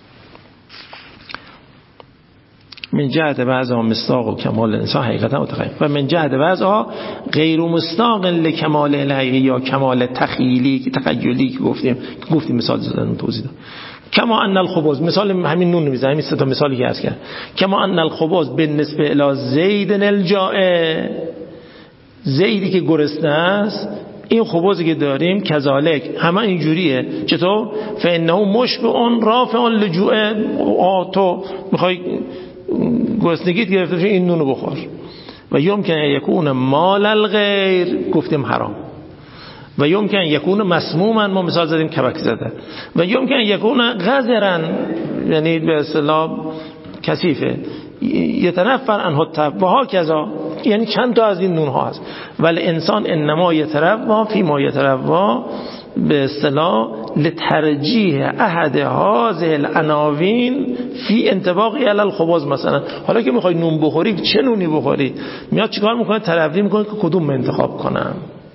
من جهت بعضها مصداق و کمال انسان حقیقتا متخیل، و من جهت بعضها غیر مصداق لکمال الهی یا کمال تخیلی که گفتیم مثال زدن توضیح دادم. کما ان الخبز، مثال همین نون میزنم، همین سه تا مثالی که هست کرد. کما ان الخبز بالنسبه الی زید الجائع، زیدی که گرسنه است، این خبزی که داریم کذالک همه اینجوریه. چطور؟ فانه مشبع رافع لجوع، تو میخوای گرسنگیت گرفته بشه این نونو بخور. و یمکن یکون مال الغیر، گفتیم حرام. و یمکن یکون مسموما، ما مثال زدیم کبک زده. و یمکن یکون غزرا، یعنی به اصطلاح کثیفه. یتنفر عنه التب و هاکذا، یعنی چند تا از این نون ها هست. ولی انسان انما یتروا فی ما یتروا به اصطلاح لترجیح احد هذه العناوین فی انطباقی علی الخبز. مثلا حالا که میخوای نون بخوری، چه نونی بخوری؟ میاد چیکار میکنه؟ تروی میکنه که کدوم انتخاب کنم.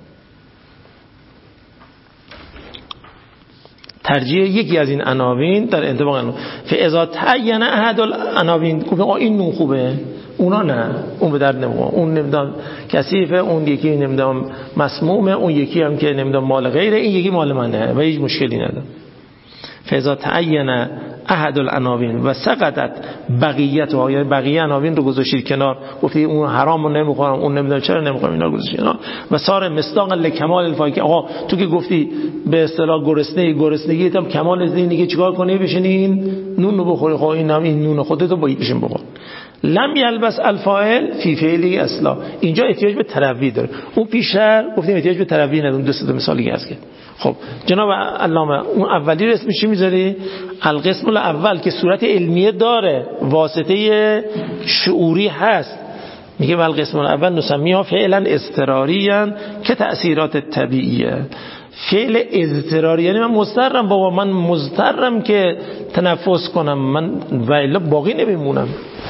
ترجیح یکی از این عناوین در انطباق عناوین. فاذا تعین احد العناوین، این نون خوبه، اونا نه، اون به درد نمیخوره، اون نمیدونم کثیفه، اون یکی نمیدونم مسمومه، اون یکی هم که نمیدونم مال غیره، این یکی مال منه و هیچ مشکلی نداره. فاذا تعین احد العناوین و سقطت بقیتها، یعنی بقیه عناوین رو گذاشتید کنار، گفتی اون حرامو نمیخورم، اون نمیدونم چرا نمیخورم، اینا گذاشتید کنار و صار مصداقا لکمال الفاکه. آقا تو که گفتی به اصطلاح گرسنگیت هم کمال اینه که چیکار کنی؟ بشینین نون رو بخوری. خب این نون خودتو باید بشین بخور. لم یلبس الفاعل فی فعلی اصلا، اینجا احتیاج به تروی داره. اون پیشتر گفتیم احتیاج به تروی نداره. دو سه مثالی هست که خب جناب علامه اون اولی رو اسمش چی میذاری؟ القسم الاول که صورت علمیه داره، واسطه شعوری هست، میگه القسم الاول نسمیها فعلا اضطراریاً که تأثیرات طبیعیه. فعل اضطراری یعنی من مضطرم، بابا من مضطرم که تنفس کنم، من و الا باقی نمیمونم،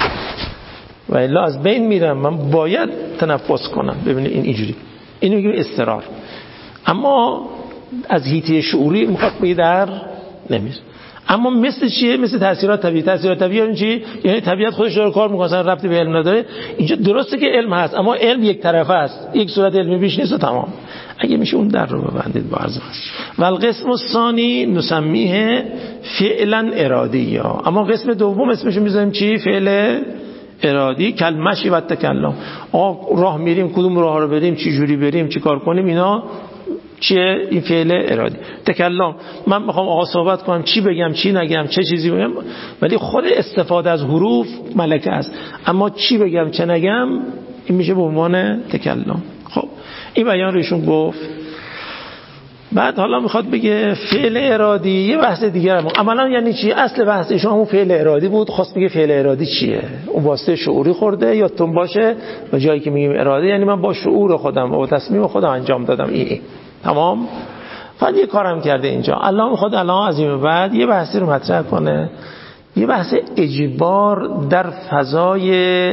و الا از بین میرم، من باید تنفس کنم. ببینید این اینجوری، اینو میگیم اضطرار. اما از حیطه شعوری میخواد بگه در نمیشه. اما مثل چیه؟ مثل تاثیرات طبیعی. تاثیرات طبیعی یعنی چی؟ یعنی طبیعت خودش داره کار میکنه، اصلا ربطی به علم نداره. اینجا درسته که علم هست، اما علم یک طرفه است، یک صورت علمی بیش نیست و تمام. اگه میشه اون در رو ببندید با عرض. و القسم الثانی نسمیه فعلا ارادی ها. اما قسم دوم اسمش میذاریم چی؟ فعل ارادی. کلمشی و تکلم. راه میریم، کدوم راه رو بریم، چی جوری بریم، چی کار کنیم، اینا چیه؟ این فعل ارادی. تکلم، من میخوام آقا صحبت کنم، چی بگم چی نگم، چه چیزی بگم، ولی خود استفاده از حروف ملکه است، اما چی بگم چه نگم این میشه به عنوان تکلم. خب این بیان رو ایشون گفت. بعد حالا میخواد بگه فعل ارادی یه بحث دیگه هم. عملا یعنی چی؟ اصل بحث ایشون همون فعل ارادی بود. خواست بگه فعل ارادی چیه؟ اون واسطه شعوری خورده یا تون باشه و جایی که میگیم اراده یعنی من با شعور خودم و تصمیم خودم انجام دادم. این تمام. فقط یه کارم کرده اینجا. الله میخواد الان از این بعد یه بحثی رو مطرح کنه، یه بحث اجبار در فضای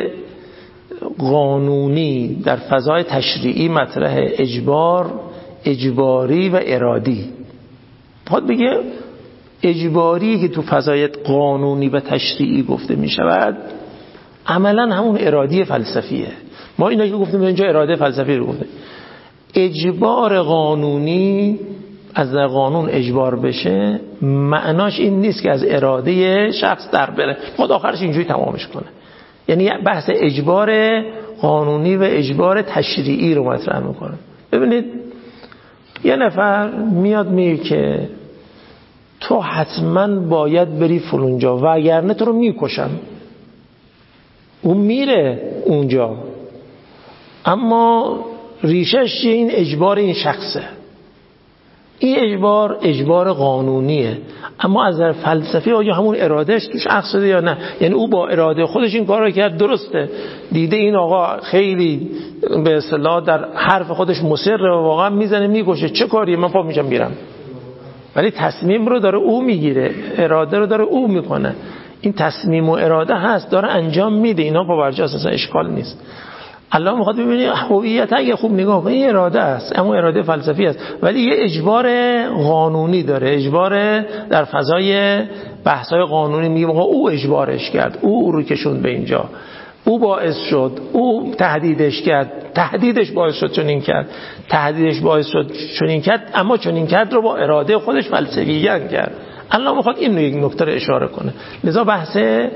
قانونی، در فضای تشریعی مطرح. اجباری و ارادی. خود بگه اجباری که تو فضای قانونی و تشریعی گفته می شود عملا همون ارادی فلسفیه. ما اینا که گفتیم اینجا اراده فلسفی رو گفتیم. اجبار قانونی از در قانون اجبار بشه معناش این نیست که از اراده شخص در بره، خود آخرش اینجوری تمامش کنه. یعنی بحث اجبار قانونی و اجبار تشریعی رو مطرح میکنه. ببینید یه نفر میاد میگه که تو حتما باید بری فلونجا و اگرنه تو رو میکشن. اون میره اونجا، اما ریشش چیه؟ این اجبار این شخصه. این اجبار قانونیه، اما از نظر فلسفی آیا همون ارادهش توش عکس شده یا نه؟ یعنی او با اراده خودش این کار رو کرد، درسته، دیده این آقا خیلی به اصطلاح در حرف خودش مصر و واقعا میزنه میکشه، چه کاریه؟ من پا میشم میرم. ولی تصمیم رو داره او میگیره، اراده رو داره او میکنه. این تصمیم و اراده هست، داره انجام میده، اینا پا برجاست، اصلا اشکال نیست. الله میخواد ببینید هویت اگه خوب نگاه کنید این اراده است، اما اراده فلسفی است، ولی یه اجبار قانونی داره. اجبار در فضای بحث‌های قانونی میگه او اجبارش کرد، او رو کشوند به اینجا، او باعث شد، او تهدیدش کرد، تهدیدش باعث شد چنین کرد، تهدیدش باعث شد چنین کرد، اما چنین کرد رو با اراده خودش فلسفیان کرد. الله میخواد این رو یک نکته رو اشاره کنه. لذا بحث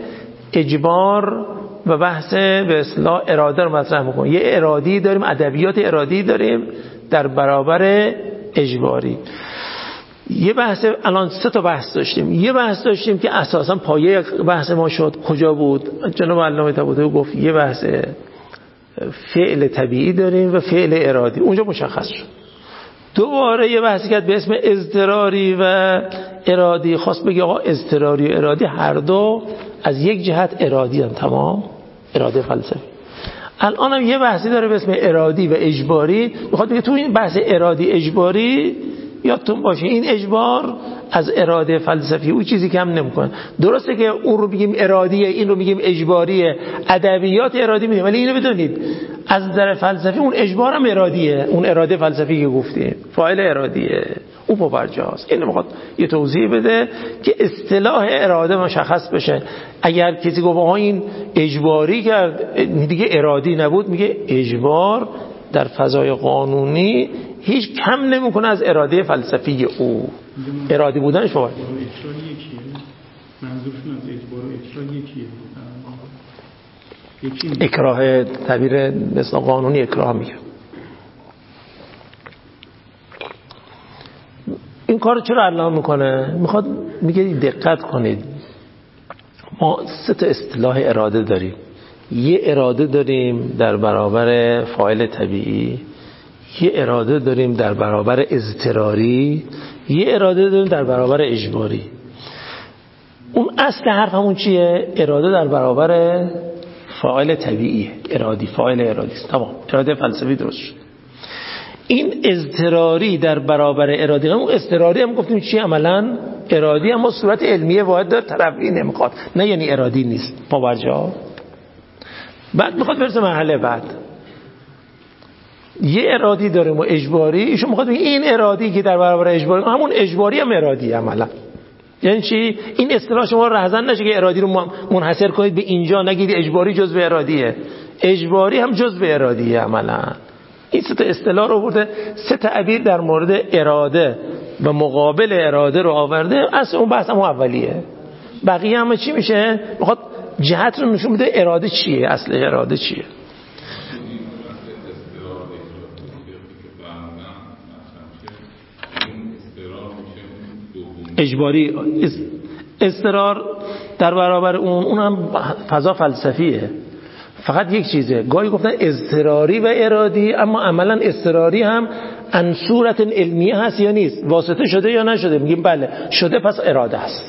اجبار و بحث به اصطلاح اراده رو مطرح می‌کنه. یه ارادی داریم، ادبیات ارادی داریم در برابر اجباری. یه بحث، الان 3 تا بحث داشتیم. یه بحث داشتیم که اساساً پایه بحث ما شد کجا بود؟ جناب علامه طباطبایی گفت یه بحث فعل طبیعی داریم و فعل ارادی، اونجا مشخص شد. دوباره یه بحثی کرد به اسم اضطراری و ارادی. خواست بگه آقا اضطراری و ارادی هر دو از یک جهت ارادی هم. تمام. اراده فلسفی. الان هم یه بحثی داره به اسم ارادی و اجباری، میخواد بگه تو این بحث ارادی اجباری یادتون باشه این اجبار از اراده فلسفی او چیزی کم نمیکنه. درسته که اون رو بگیم ارادیه، این رو بگیم اجباریه، ادبیات ارادی میگیم، ولی اینو بدونید از نظر فلسفی اون اجبار هم ارادیه، اون اراده فلسفی که گفتیم فاعل ارادیه، او پابرجاست. اینو میخواد یه توضیح بده که اصطلاح اراده مشخص بشه. اگر کسی گفت آها این اجباری کرد دیگه ارادی نبود، میگه اجبار در فضای قانونی هیچ کم نمیکنه از اراده فلسفی او. ارادی بودنش باید منظورشون از اجبار و اکراه یکیه. اکراه تعبیر مثلا قانونی اکراه میگه. این کار چرا علامه میکنه؟ میخواد میگه دقت کنید ما 3 اصطلاح اراده داریم. یه اراده داریم در برابر فاعل طبیعی، یه اراده داریم در برابر اضطراری، یه اراده داریم در برابر اجباری. اون اصل حرف همون چیه؟ اراده در برابر فاعل طبیعیه، ارادی، فاعل ارادی است. تمام، اراده فلسفی درست شد. این اضطراری در برابر ارادی، اون اضطراری هم گفتیم چی؟ عملا ارادی اما صورت علمیه واحد داره، طرفی نمیخواد، نه یعنی ارادی نیست. پابرجا بعد میخواد برسه مرحله بعد یه ارادی داریم و اجباری. ایشون میخواد بگه این ارادی که در برابر اجباری، همون اجباری هم ارادی عملا. یعنی چی؟ این اصطلاح شما رهزن نشه که ارادی رو منحصر کنید به اینجا، نگید اجباری جزء ارادیه، اجباری هم جزء ارادیه عملا. این 3 اصطلاح رو برده، 3 تعبیر در مورد اراده و مقابل اراده رو آورده. اصل اون بحث هم اولیه، بقیه همه چی میشه؟ میخواد جهت رو نشون بده اراده چیه، اصل اراده چیه. اجباری اضطرار در برابر اونم فضا فلسفیه، فقط یک چیزه. گاهی گفتن اضطراری و ارادی، اما عملا اضطراری هم ان صورت علمیه هست یا نیست، واسطه شده یا نشده. میگیم بله شده، پس اراده است.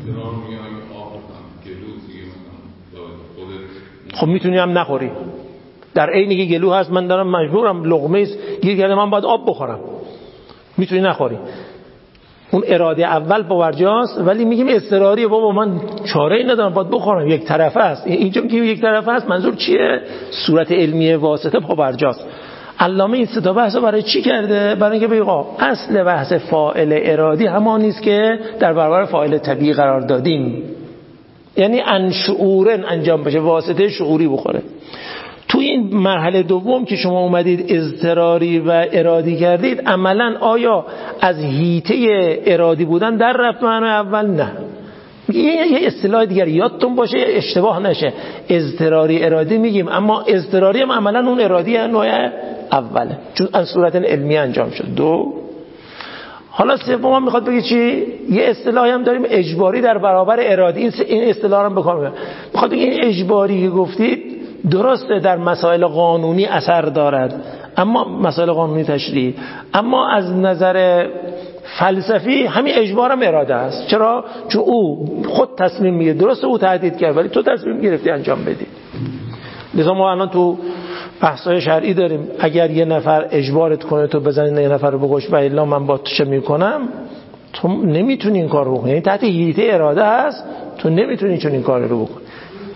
خب میتونی هم نخوری، در عینی که گلو هست من دارم مجبورم لقمه است گیر کرده من باید آب بخورم، میتونی نخوری. اون اراده اول باورجاست، ولی میگیم اضطراریه، بابا من چاره‌ای ندارم باید بخورم، یک طرفه است. اینجا که یک طرفه است منظور چیه؟ صورت علمیه واسطه باورجاست. علامه این 3 بحثو برای چی کرده؟ برای اینکه بگه اصل بحث فاعل ارادی همان نیست که در برابر فاعل طبیعی قرار دادیم، یعنی انشعورن انجام بشه، واسطه شعوری بخوره. تو این مرحله دوم که شما اومدید اضطراری و ارادی کردید، عملا آیا از حیطه ارادی بودن در رفت معنی اول؟ نه. یه اصطلاح دیگر یادتون باشه اشتباه نشه، اضطراری ارادی میگیم، اما اضطراری هم عملا اون ارادی نوع اوله، چون از صورت علمی انجام شد. 2 حالا سوم هم میخواد بگه چی؟ یه اصطلاحی هم داریم اجباری در برابر ارادی. این اصطلاح هم بکنم میخواد بگه این اجباری که گفتید درسته در مسائل قانونی اثر دارد، اما مسائل قانونی تشریعی، اما از نظر فلسفی همین اجبار هم اراده است. چرا؟ چون او خود تصمیم میگیره، درسته او تهدید کرد ولی تو تصمیم گرفتی انجام بدی. لذا ما الان تو بحث‌های شرعی داریم اگر یه نفر اجبارت کنه تو بزنی یه نفر رو بکش و الا من با تو چه میکنم، تو نمیتونی این کار رو بکنی، یعنی تحت حیطه اراده هست، تو نمیتونی چون این کار رو بکنی.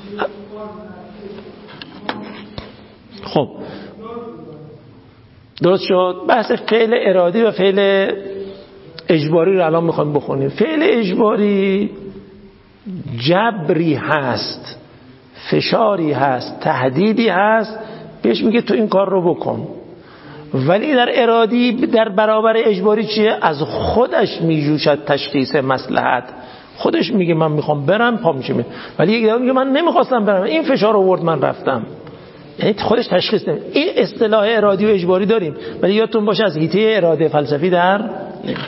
خب درست شد. بحث فعل ارادی و فعل اجباری رو الان میخوایم بخونیم. فعل اجباری جبری هست، فشاری هست، تهدیدی هست، بهش میگه تو این کار رو بکن. ولی در ارادی در برابر اجباری چیه؟ از خودش میجوشد تشخیص مصلحت، خودش میگه من میخوام برم پا میشه. ولی یک دیگه میگه من نمیخواستم برم، این فشار آورد من رفتم، یعنی خودش تشخیص نمیده. این اصطلاح ارادی و اجباری داریم، ولی یادتون باشه از حیطه اراده فلسفی در نمیاد.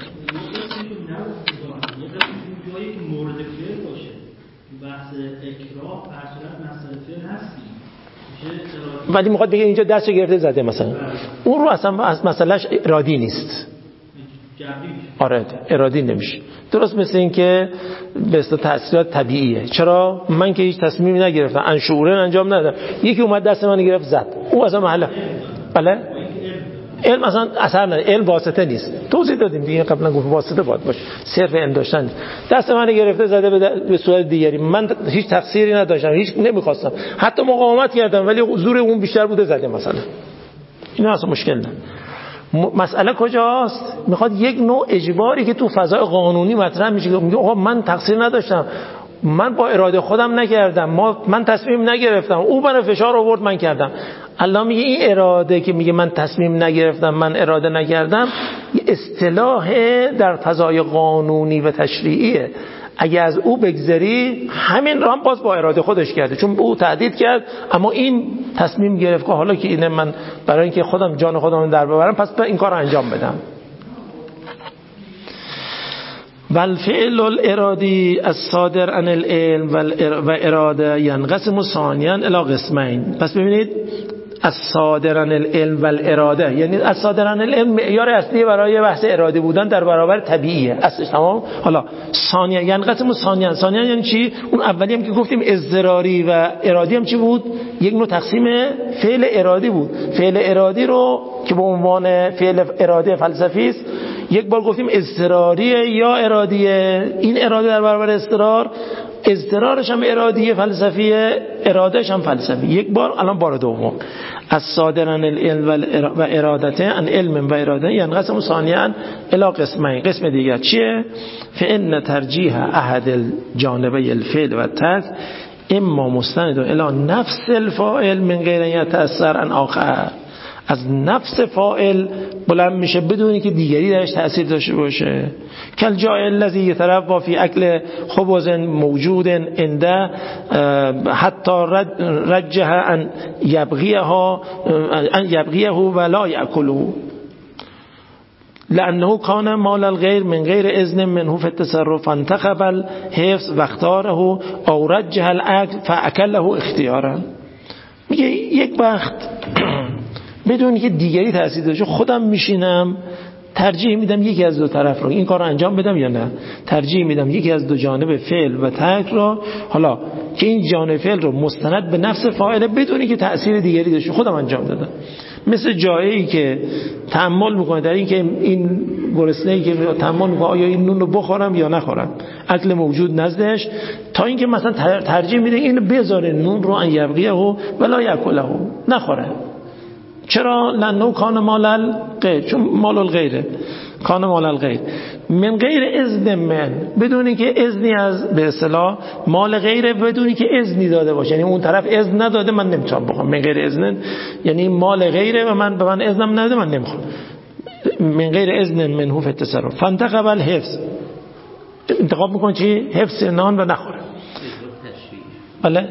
ولی میخواد بگه اینجا دست گرفته زده مثلا، اون رو اصلا از مسئلهش ارادی نیست، آره ارادی نمیشه. درست مثل این که به اصطلاح تأثیرات طبیعیه. چرا؟ من که هیچ تصمیمی نگرفتم، انشوره انجام ندادم، یکی اومد دست من گرفت زد، او اصلا محله بله علم اصلا اثر نداره، علم واسطه نیست. توضیح دادیم دیگه قبلا، گفت واسطه باشه، صرف علم داشتن. دست من گرفته زده به صورت دیگری، من هیچ تقصیری نداشتم، هیچ نمیخواستم، حتی مقاومت کردم ولی زور اون بیشتر بوده زده مثلا. این اصلا مشکل نه. مسئله کجاست؟ میخواد یک نوع اجباری که تو فضای قانونی مطرح میشه، میگه آقا من تقصیر نداشتم، من با اراده خودم نکردم، من تصمیم نگرفتم، او من فشار آورد من کردم. الله میگه این اراده که میگه من تصمیم نگرفتم، من اراده نکردم، یه اصطلاح در فضای قانونی و تشریعیه. اگه از او بگذری همین رو هم باز با اراده خودش کرده، چون او تهدید کرد اما این تصمیم گرفت که حالا که اینه من برای اینکه خودم جان خودم در ببرم پس این کار رو انجام بدم. والفعل الارادی الصادر عن العلم و اراده ینقسم ثانیا الی قسمین. پس ببینید الصادر عن العلم و الاراده، یعنی الصادر عن العلم معیار اصلی برای بحث ارادی بودن در برابر طبیعیه اصلش، تمام. حالا ثانیا ینقسم ثانیا یعنی چی؟ اون اولی هم که گفتیم اضطراری و ارادی هم چی بود؟ یک نوع تقسیم فعل ارادی بود. فعل ارادی رو که به عنوان فعل اراده فلسفی است یک بار گفتیم اضطراریه یا ارادیه. این اراده در برابر اضطرارش هم ارادیه فلسفیه، ارادهش هم فلسفی. یک بار، الان بار دوم. الصادر عن العلم و ارادته عن علم و اراده ینقسم ثانیا الی قسمین. قسم دیگر چیه؟ فإن ترجیح احد الجانبی الفعل و الترک اما مستند الی نفس الفاعل من غیر ان یتأثر عن آخر. از نفس فاعل بلند میشه بدون که دیگری درش تأثیر داشته باشه. کل جای الذی یتربى فی اکل خبز موجود عنده حتی رجح ان یبغیه ولا یأکله لانه کان مال الغیر من غیر اذن منه فی التصرف فانتخب الحفظ و اختاره او رجح الاکل فاکله اختیارا. میگه یک وقت بدون که دیگری تأثیر داشته خودم میشینم ترجیح میدم یکی از دو طرف رو این کار رو انجام بدم یا نه، ترجیح میدم یکی از دو جانب فعل و ترک رو، حالا که این جانب فعل رو مستند به نفس فاعل بدون که تأثیر دیگری داشته خودم انجام دادم. مثل جایی که تأمل میکنه در این که این گرسنه‌ای که تأمل میکنه آیا این نون رو بخورم یا نخورم، اکل موجود نزدش، تا اینکه مثلا ترجیح میده اینو بذاره نون رو ان یبغیه ولا یاکله، نخوره. چرا؟ لانه کان مال الغیر، چون مال الغیره، کان مال الغیر من غیر اذن من، بدونی که اذنی از به اصطلاح مال غیره، بدونی که اذنی داده باشه، یعنی اون طرف اذن نداده من نمیتونم بخورم. من غیر اذن یعنی مال غیره و من به من اذنم نداده من نمیخورم. من غیر اذن منه فی التصرف فانتخب الحفظ، انتخاب میکنه چی؟ حفظ نان و نخوره. بله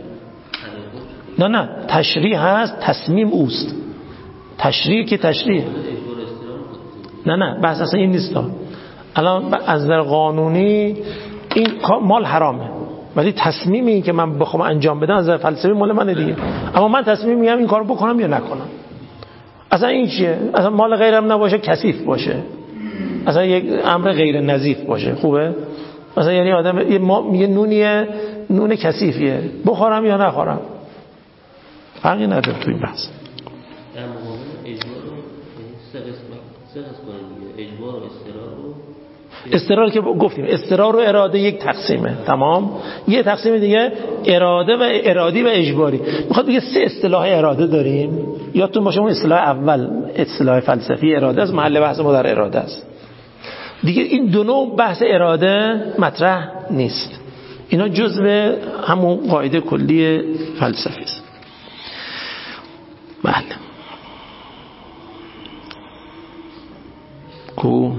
نه تشریح هست، تصمیم اوست. تشریح که تشریح نه بحث اصلا این نیست. الان از نظر قانونی این مال حرامه، ولی تصمیمی که من بخوام انجام بدم از نظر فلسفی مال منه دیگه. اما من تصمیم میگم این کارو بکنم یا نکنم. اصلا این چیه؟ اصلا مال غیرم نباشه، کثیف باشه، اصلا یک امر غیر نظیف باشه، خوبه؟ مثلا یعنی آدم میگه نون کثیفیه، بخورم یا نخورم، فرقی نداره تو این بحث. در مقابل اجبار رو سه قسم کنیم، اجبار و اضطرار که گفتیم اضطرار و اراده یک تقسیمه، تمام. یه تقسیم دیگه اراده و ارادی و اجباری. میخواد بگه سه اصطلاح اراده داریم، یادتون باشه اون اصطلاح اول اصطلاح فلسفی اراده است، محل بحث ما در اراده است دیگه. این دو نوع بحث اراده مطرح نیست، اینا جزء همون قاعده کلی فلسفی است. بله کو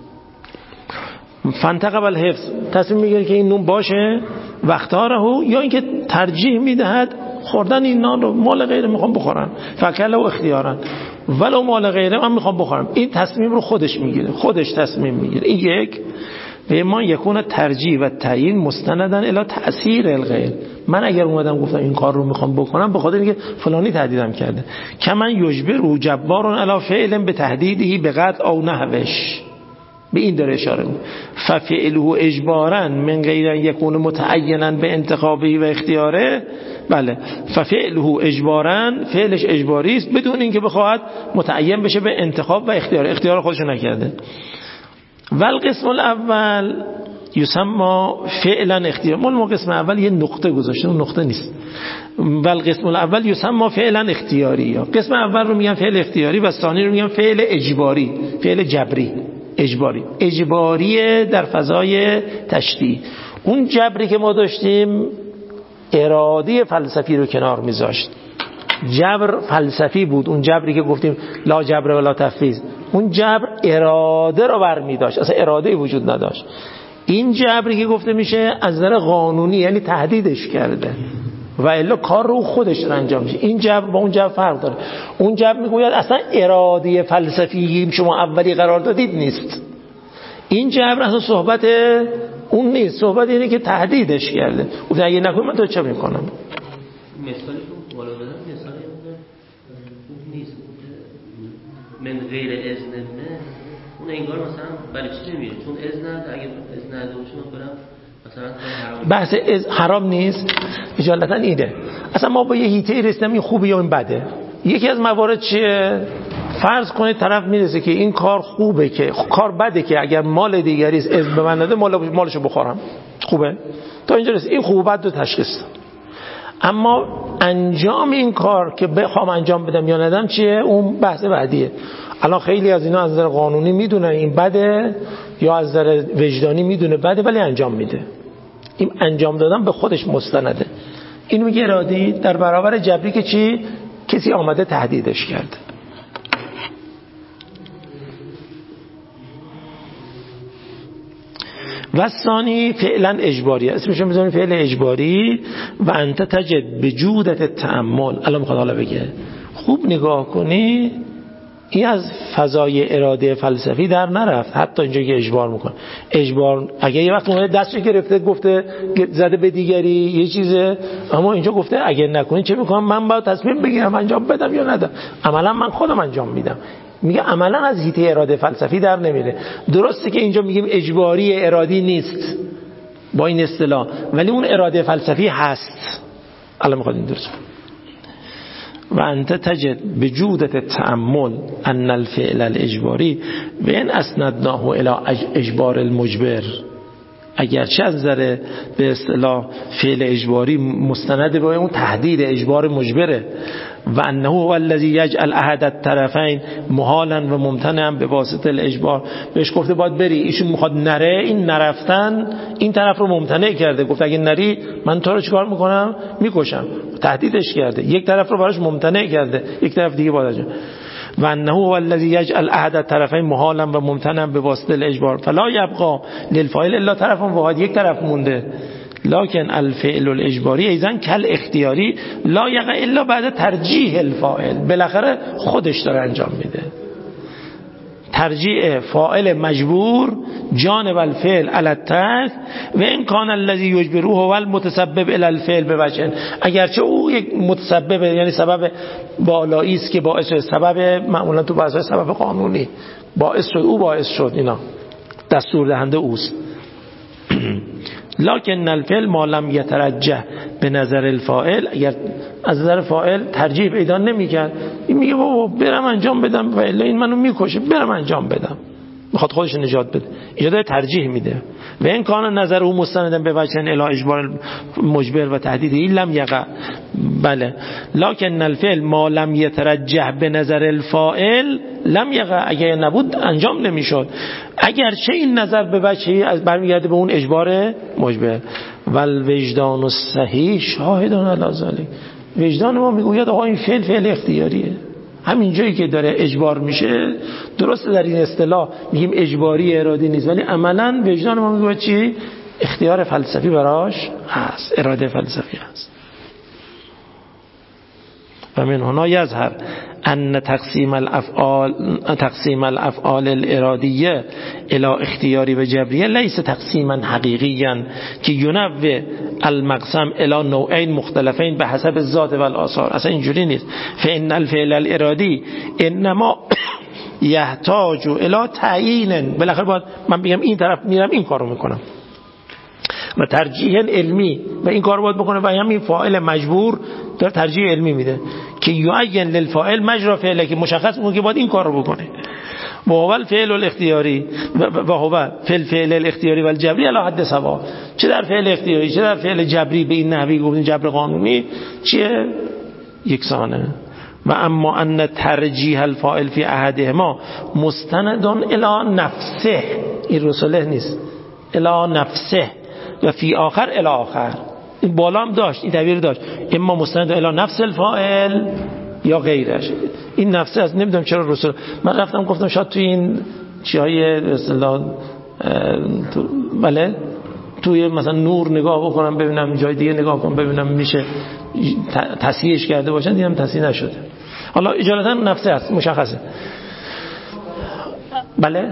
فانتخب الحفظ، تصمیم میگیره که این نون باشه و اختاره، یا اینکه ترجیح میدهد خوردن این نان رو، مال غیره میخوام بخورم، فکله و اختیارن ولو مال غیره من میخوام بخورم. این تصمیم رو خودش میگیره، خودش تصمیم میگیره. این یک. و ما یکون ترجیح و تعیین مستندن الی تأثیر الغیر. من اگر اومدم گفتم این کار رو میخوام بکنم به خاطر اینکه فلانی تهدیدم کرده، که من یجبر جبار علی فعل به تهدیدی به قطع او نحوش. به این داره اشاره میکنه. ففعله اجبارا من غیر ان یکون متعینا به انتخابه و اختیاره. بله، ففعله اجبارا، فعلش اجباری است بدون اینکه بخواد متعین بشه به انتخاب و اختیار خودش نکرده. والقسم الاول یسمى فعلا اختیار. ما قسم اول یه نقطه گذاشته، اون نقطه نیست. والقسم الاول یسمى فعلا اختیاری. یا قسم اول رو میگن فعل اختیاری و ثانی رو میگن فعل اجباری، فعل جبری. اجباری در فضای تشریع. اون جبری که ما داشتیم اراده فلسفی رو کنار میذاشت. جبر فلسفی بود، اون جبری که گفتیم لا جبر ولا تفویض، اون جبر اراده رو برمی داشت، اصلا اراده وجود نداشت. این جبری که گفته میشه از نظر قانونی، یعنی تهدیدش کرده و الا کار رو خودش رو انجام میشه. این جبر با اون جبر فرق داره. اون جبر میگوید اصلا اراده فلسفی شما اولی قرار دادید نیست. این جبر اصلا صحبت اون نیست، صحبت اینه که تهدیدش کرده. گفت اگه نکنی من تو چه میکنم. مثالی که بالا دادم مثالی نیست. من غیر اذن نه، اون انگار مثلا برای چی نمیره؟ چون اذن نده، اگه اذن نده باشه من برم مثلا حرام. بحث حرام نیست اجالتا اینه. اصلا ما با یه هیته رسیدیم این خوبه یا این بده. یکی از موارد چیه؟ فرض کنید طرف میرسه که این کار خوبه، که کار بده که اگر مال دیگری است اذن به من نده مالشو بخورم. خوبه؟ تا اینجا رسید. این خوب و بد رو تشخیص. اما انجام این کار که بخوام انجام بدم یا ندم چیه؟ اون بحث بعدیه. الان خیلی از اینا از نظر قانونی میدونن این بده یا از نظر وجدانی میدونه بده ولی انجام میده. این انجام دادن به خودش مستنده. این میگه ارادی در برابر جبری که چی؟ کسی آمده تهدیدش کرده. و ثانی فعلا اجباری، اسمش رو میذاریم فعل اجباری. و انت تجد بجودت تأمل. الان میخواد حالا بگه خوب نگاه کنی، این از فضای اراده فلسفی در نرفت. حتی اینجا که اجبار میکنه، اجبار اگه یه وقت اون دستش گرفته گفته زده به دیگری یه چیزه، اما اینجا گفته اگه نکنی چه میکنم؟ من باید تصمیم بگیرم انجام بدم یا ندم. عملا من خودم انجام میدم. میگه عملا از حیطه اراده فلسفی در نمیره. درسته که اینجا میگیم اجباری ارادی نیست با این اصطلاح، ولی اون اراده فلسفی هست. الان میخواد این درست و انت تجد بجودت تأمل ان الفعل الاجباری و ان اسندناه الى اجبار المجبر. اگرچه از نظر به اصطلاح فعل اجباری مستند به اون تهدید اجبار مجبره. و انه هو الذی یجعل احد الطرفین محالا و ممتنعا به واسطه الاجبار. بهش گفته باید بری، ایشون میخواد نره، این نرفتن این طرف رو ممتنع کرده. گفت اگه نری من تو رو چیکار میکنم؟ میکشم. تهدیدش کرده. یک طرف رو براش ممتنع کرده، یک طرف دیگه باید. و انه هو الذی یجعل احد الطرفین محالا و ممتنعا به واسطه الاجبار فلا یبقى للفاعل الا طرف واحد. یک طرف مونده. لكن الفعل الاجباری ایضا کل اختیاری لا یقع الا بعد ترجیح الفاعل. بالاخره خودش داره انجام میده. ترجیح فاعل مجبور جانب الفعل علی الترک و ان کان الذی یجبره هو المتسبب الی الفعل بوجه. اگرچه او یک متسبب، یعنی سبب بالایی است که باعث شد، سبب معمولا تو بحث‌های سبب قانونی باعث شد، او باعث شد، اینا دستور دهنده اوست. لکن الفعل ما لم یترجح به نظر الفاعل، اگر از نظر فاعل ترجیح پیدا نمی‌کرد، این میگه بابا برم انجام بدم و الا این منو میکشه، برم انجام بدم، میخواد خودش نجات بده، اینجا داره ترجیح میده. و این کان نظر او مستندن به وجه الی اجبار مجبر و تهدید این لم یقع. بله لکن الفعل ما لم یترجح به نظر الفاعل لم یقع. اگر نبود انجام نمیشد، اگرچه این نظر به وجهی از برمیگرده به اون اجبار مجبر. والوجدان الصحیح شاهدان علی ذلک. وجدان ما میگوید آقا این فعل اختیاریه. همین جایی که داره اجبار میشه، درسته در این اصطلاح میگیم اجباری ارادی نیست، ولی عملا وجدان ما میگه چی؟ اختیار فلسفی براش هست، اراده فلسفی هست. و من هنا یظهر ان تقسیم الافعال الارادیه الى اختیاری و جبریه لیس تقسیما حقیقیا که ینوع المقسم الى نوعین مختلفین به حسب الذات و الاثار. اصلا اینجوری نیست. فان الفعل الارادی انما یحتاج الی تعیین، بالاخره باید من بگم این طرف میرم این کارو میکنم و ترجیح علمی و این کار باید بکنه و همین فاعل مجبور داره ترجیح علمی میده که یعین للفاعل مجرا فعله، که مشخص میکنه که باید این کار رو بکنه. و هو الفعل الاختیاری و هو فی الفعل الاختیاری و الجبری علی حد سوا، چه در فعل اختیاری چه در فعل جبری به این نحوی گفتیم جبر قانونی چیه یکسانه. و اما ان ترجیح الفاعل فی احدهما مستند الی نفسه، این رسوله نیست، الی نفسه و فی آخر الی آخر. این بالا هم داشت، این تعبیر داشت، اما مستند الی نفس الفاعل یا غیرش. این نفسه از نمیدونم چرا رسول، من رفتم گفتم شاید توی این چیهای اصطلاح بله توی مثلا نور نگاه بکنم ببینم جای دیگه نگاه کنم ببینم میشه تصحیحش کرده باشن، دیدم تصحیح نشده. حالا اجالتا نفسه هست مشخصه. بله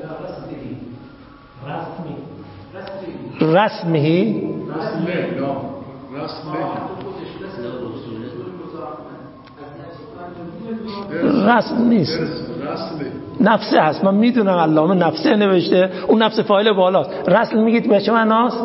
رسمی رسم نیست، نفسه هست. من میدونم علامه نفسه نوشته، اون نفس فاعل بالاست. رسم میگید به چه معناست؟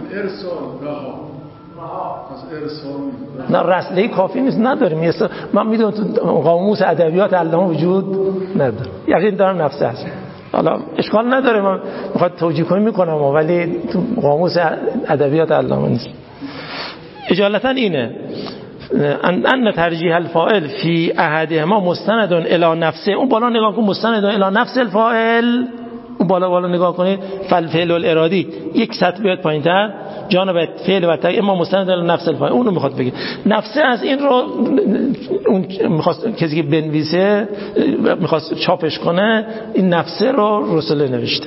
نه رسله کافی نیست، نداریم. من میدونم تو قاموس ادبیات علامه وجود نداره، یقین دارم نفسه هست. حالا اشکال نداره، من میخواد توجیه کنی میکنم ولی تو قاموس ادبیات علامه نیست. اجالتا اینه ان ترجیح الفاعل فی احدهما مستند الی نفسه. اون بالا نگاه کن، مستند الی نفس الفاعل، اون بالا نگاه کنید فالفعل الارادی یک سطح بیاد پایینتر جانب فعل و تای اما مستند الی نفس الفاعل. اون رو میخواد بگه نفسه. از این رو اون میخواست کسی که بنویسه میخواست چاپش کنه این نفسه رو رسوله نوشته.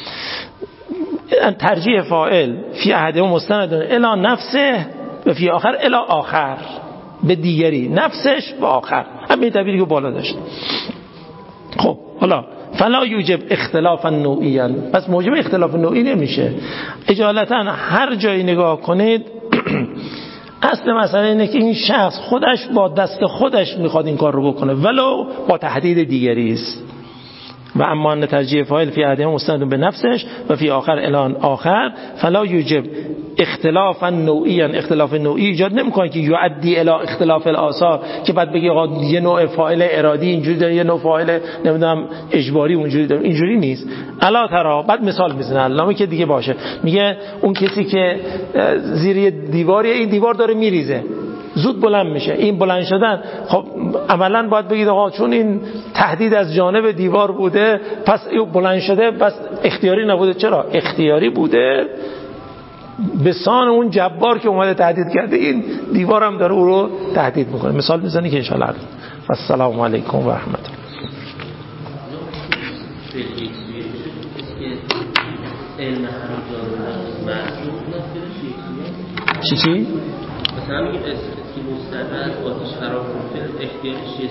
ترجیح فاعل فی احدهما مستند الی نفسه و فی آخر الی آخر، به دیگری، نفسش و آخر، همین تعبیری که بالا داشت. خب حالا فلا یوجب اختلاف نوعیاً، پس موجب اختلاف نوعی نمیشه. اجالتا هر جایی نگاه کنید اصل مسئله اینه که این شخص خودش با دست خودش میخواد این کار رو بکنه ولو با تهدید دیگری است. و اما ان ترجیح فاعل فی احدهما مستند به نفسش و فی آخر الی آخر فلا یوجب اختلافا نوعیا، اختلاف نوعی ایجاد نمیکنه که یؤدی الی اختلاف الاثار، که بعد بگی آقا یه نوع فاعل ارادی اینجوری داره یه نوع فاعل نمیدونم اجباری اونجوری داره. اینجوری نیست. الا ترى، بعد مثال میزنه علامه که دیگه باشه، میگه اون کسی که زیر دیواری، این دیوار داره میریزه زود بلند میشه، این بلند شدن خب عملا باید بگید آقا چون این تهدید از جانب دیوار بوده پس این بلند شده، پس اختیاری نبوده. چرا اختیاری بوده؟ به سان اون جبار که اومده تهدید کرده این دیوار هم داره او رو تهدید میکنه. مثال میزنی که انشاءالله. السلام علیکم و رحمت الله. چی؟ مثلا میگیم که مستند آتش خراب کنه اختیارش چیه؟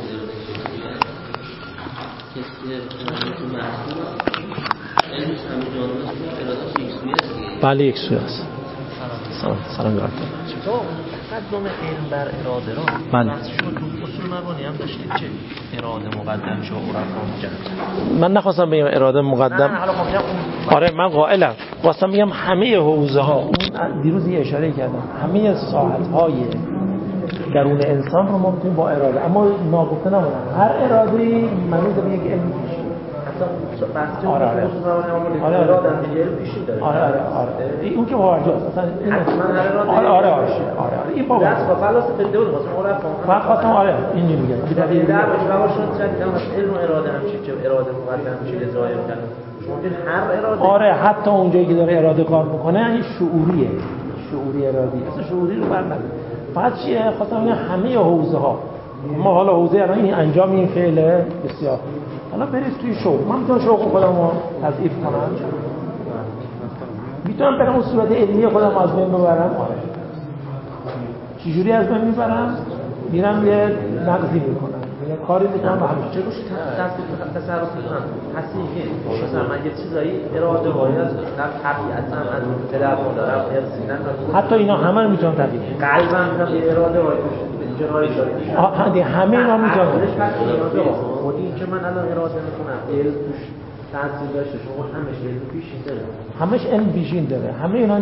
کسی محصول علمش همه جانبه است، ارادش یک سویه است. بله یک سویه است. سلام گرد تقدم علم بر اراده را بحث شما تو اصول مبانی هم داشتید که اراده مقدم شو عرفان جهت. من نخواستم بگم اراده مقدم. آره من قائلم، خواستم بگم همه حوزه ها، اون دیروز یه اشاره کردم، همه ساعت های درون انسان رو ما میتونیم با اراده، اما ناگفته نمونم هر اراده‌ای منوط به یک علم پیش. آره اون که واجب است این بابا دست با فلسفه دور واسه خواستم اینجوری میگم بدلیل در رواشون دیدم علم و اراده هم چیه، اراده مقدم چیه ظاهر کردن ممکن هر اراده حتی اونجایی که داره اراده کار میکنه این شعوریه، شعوری ارادی اصلا شعوری رو برنده. فقط چیه خواستم بگم همه حوزه ها، ما حالا حوزه الان این انجام این فعل بسیار، حالا برید توی شغل، من میتونم شغل خودم رو تضعیف کنم، میتونم برم اون صورت علمی خودم از بین ببرم. آره چجوری از بین میبرم؟ میرم یه نقضی میکنم، یه کاری میکنم به همین چه روش تصرف میکنم حسیه مثلا من یه چیزایی اراده باید از طبیعتم از پدر مادرم ارثیدن، حتی اینا همه رو میتونم تغییر قلبم هم یه اراده باید اینجا راه اشاره همه اینا میتونن خودی که من الان اراده میکنم علم توش تاثیر داشته شما همش علم پیشین داره همش علم پیشین داره همه اینا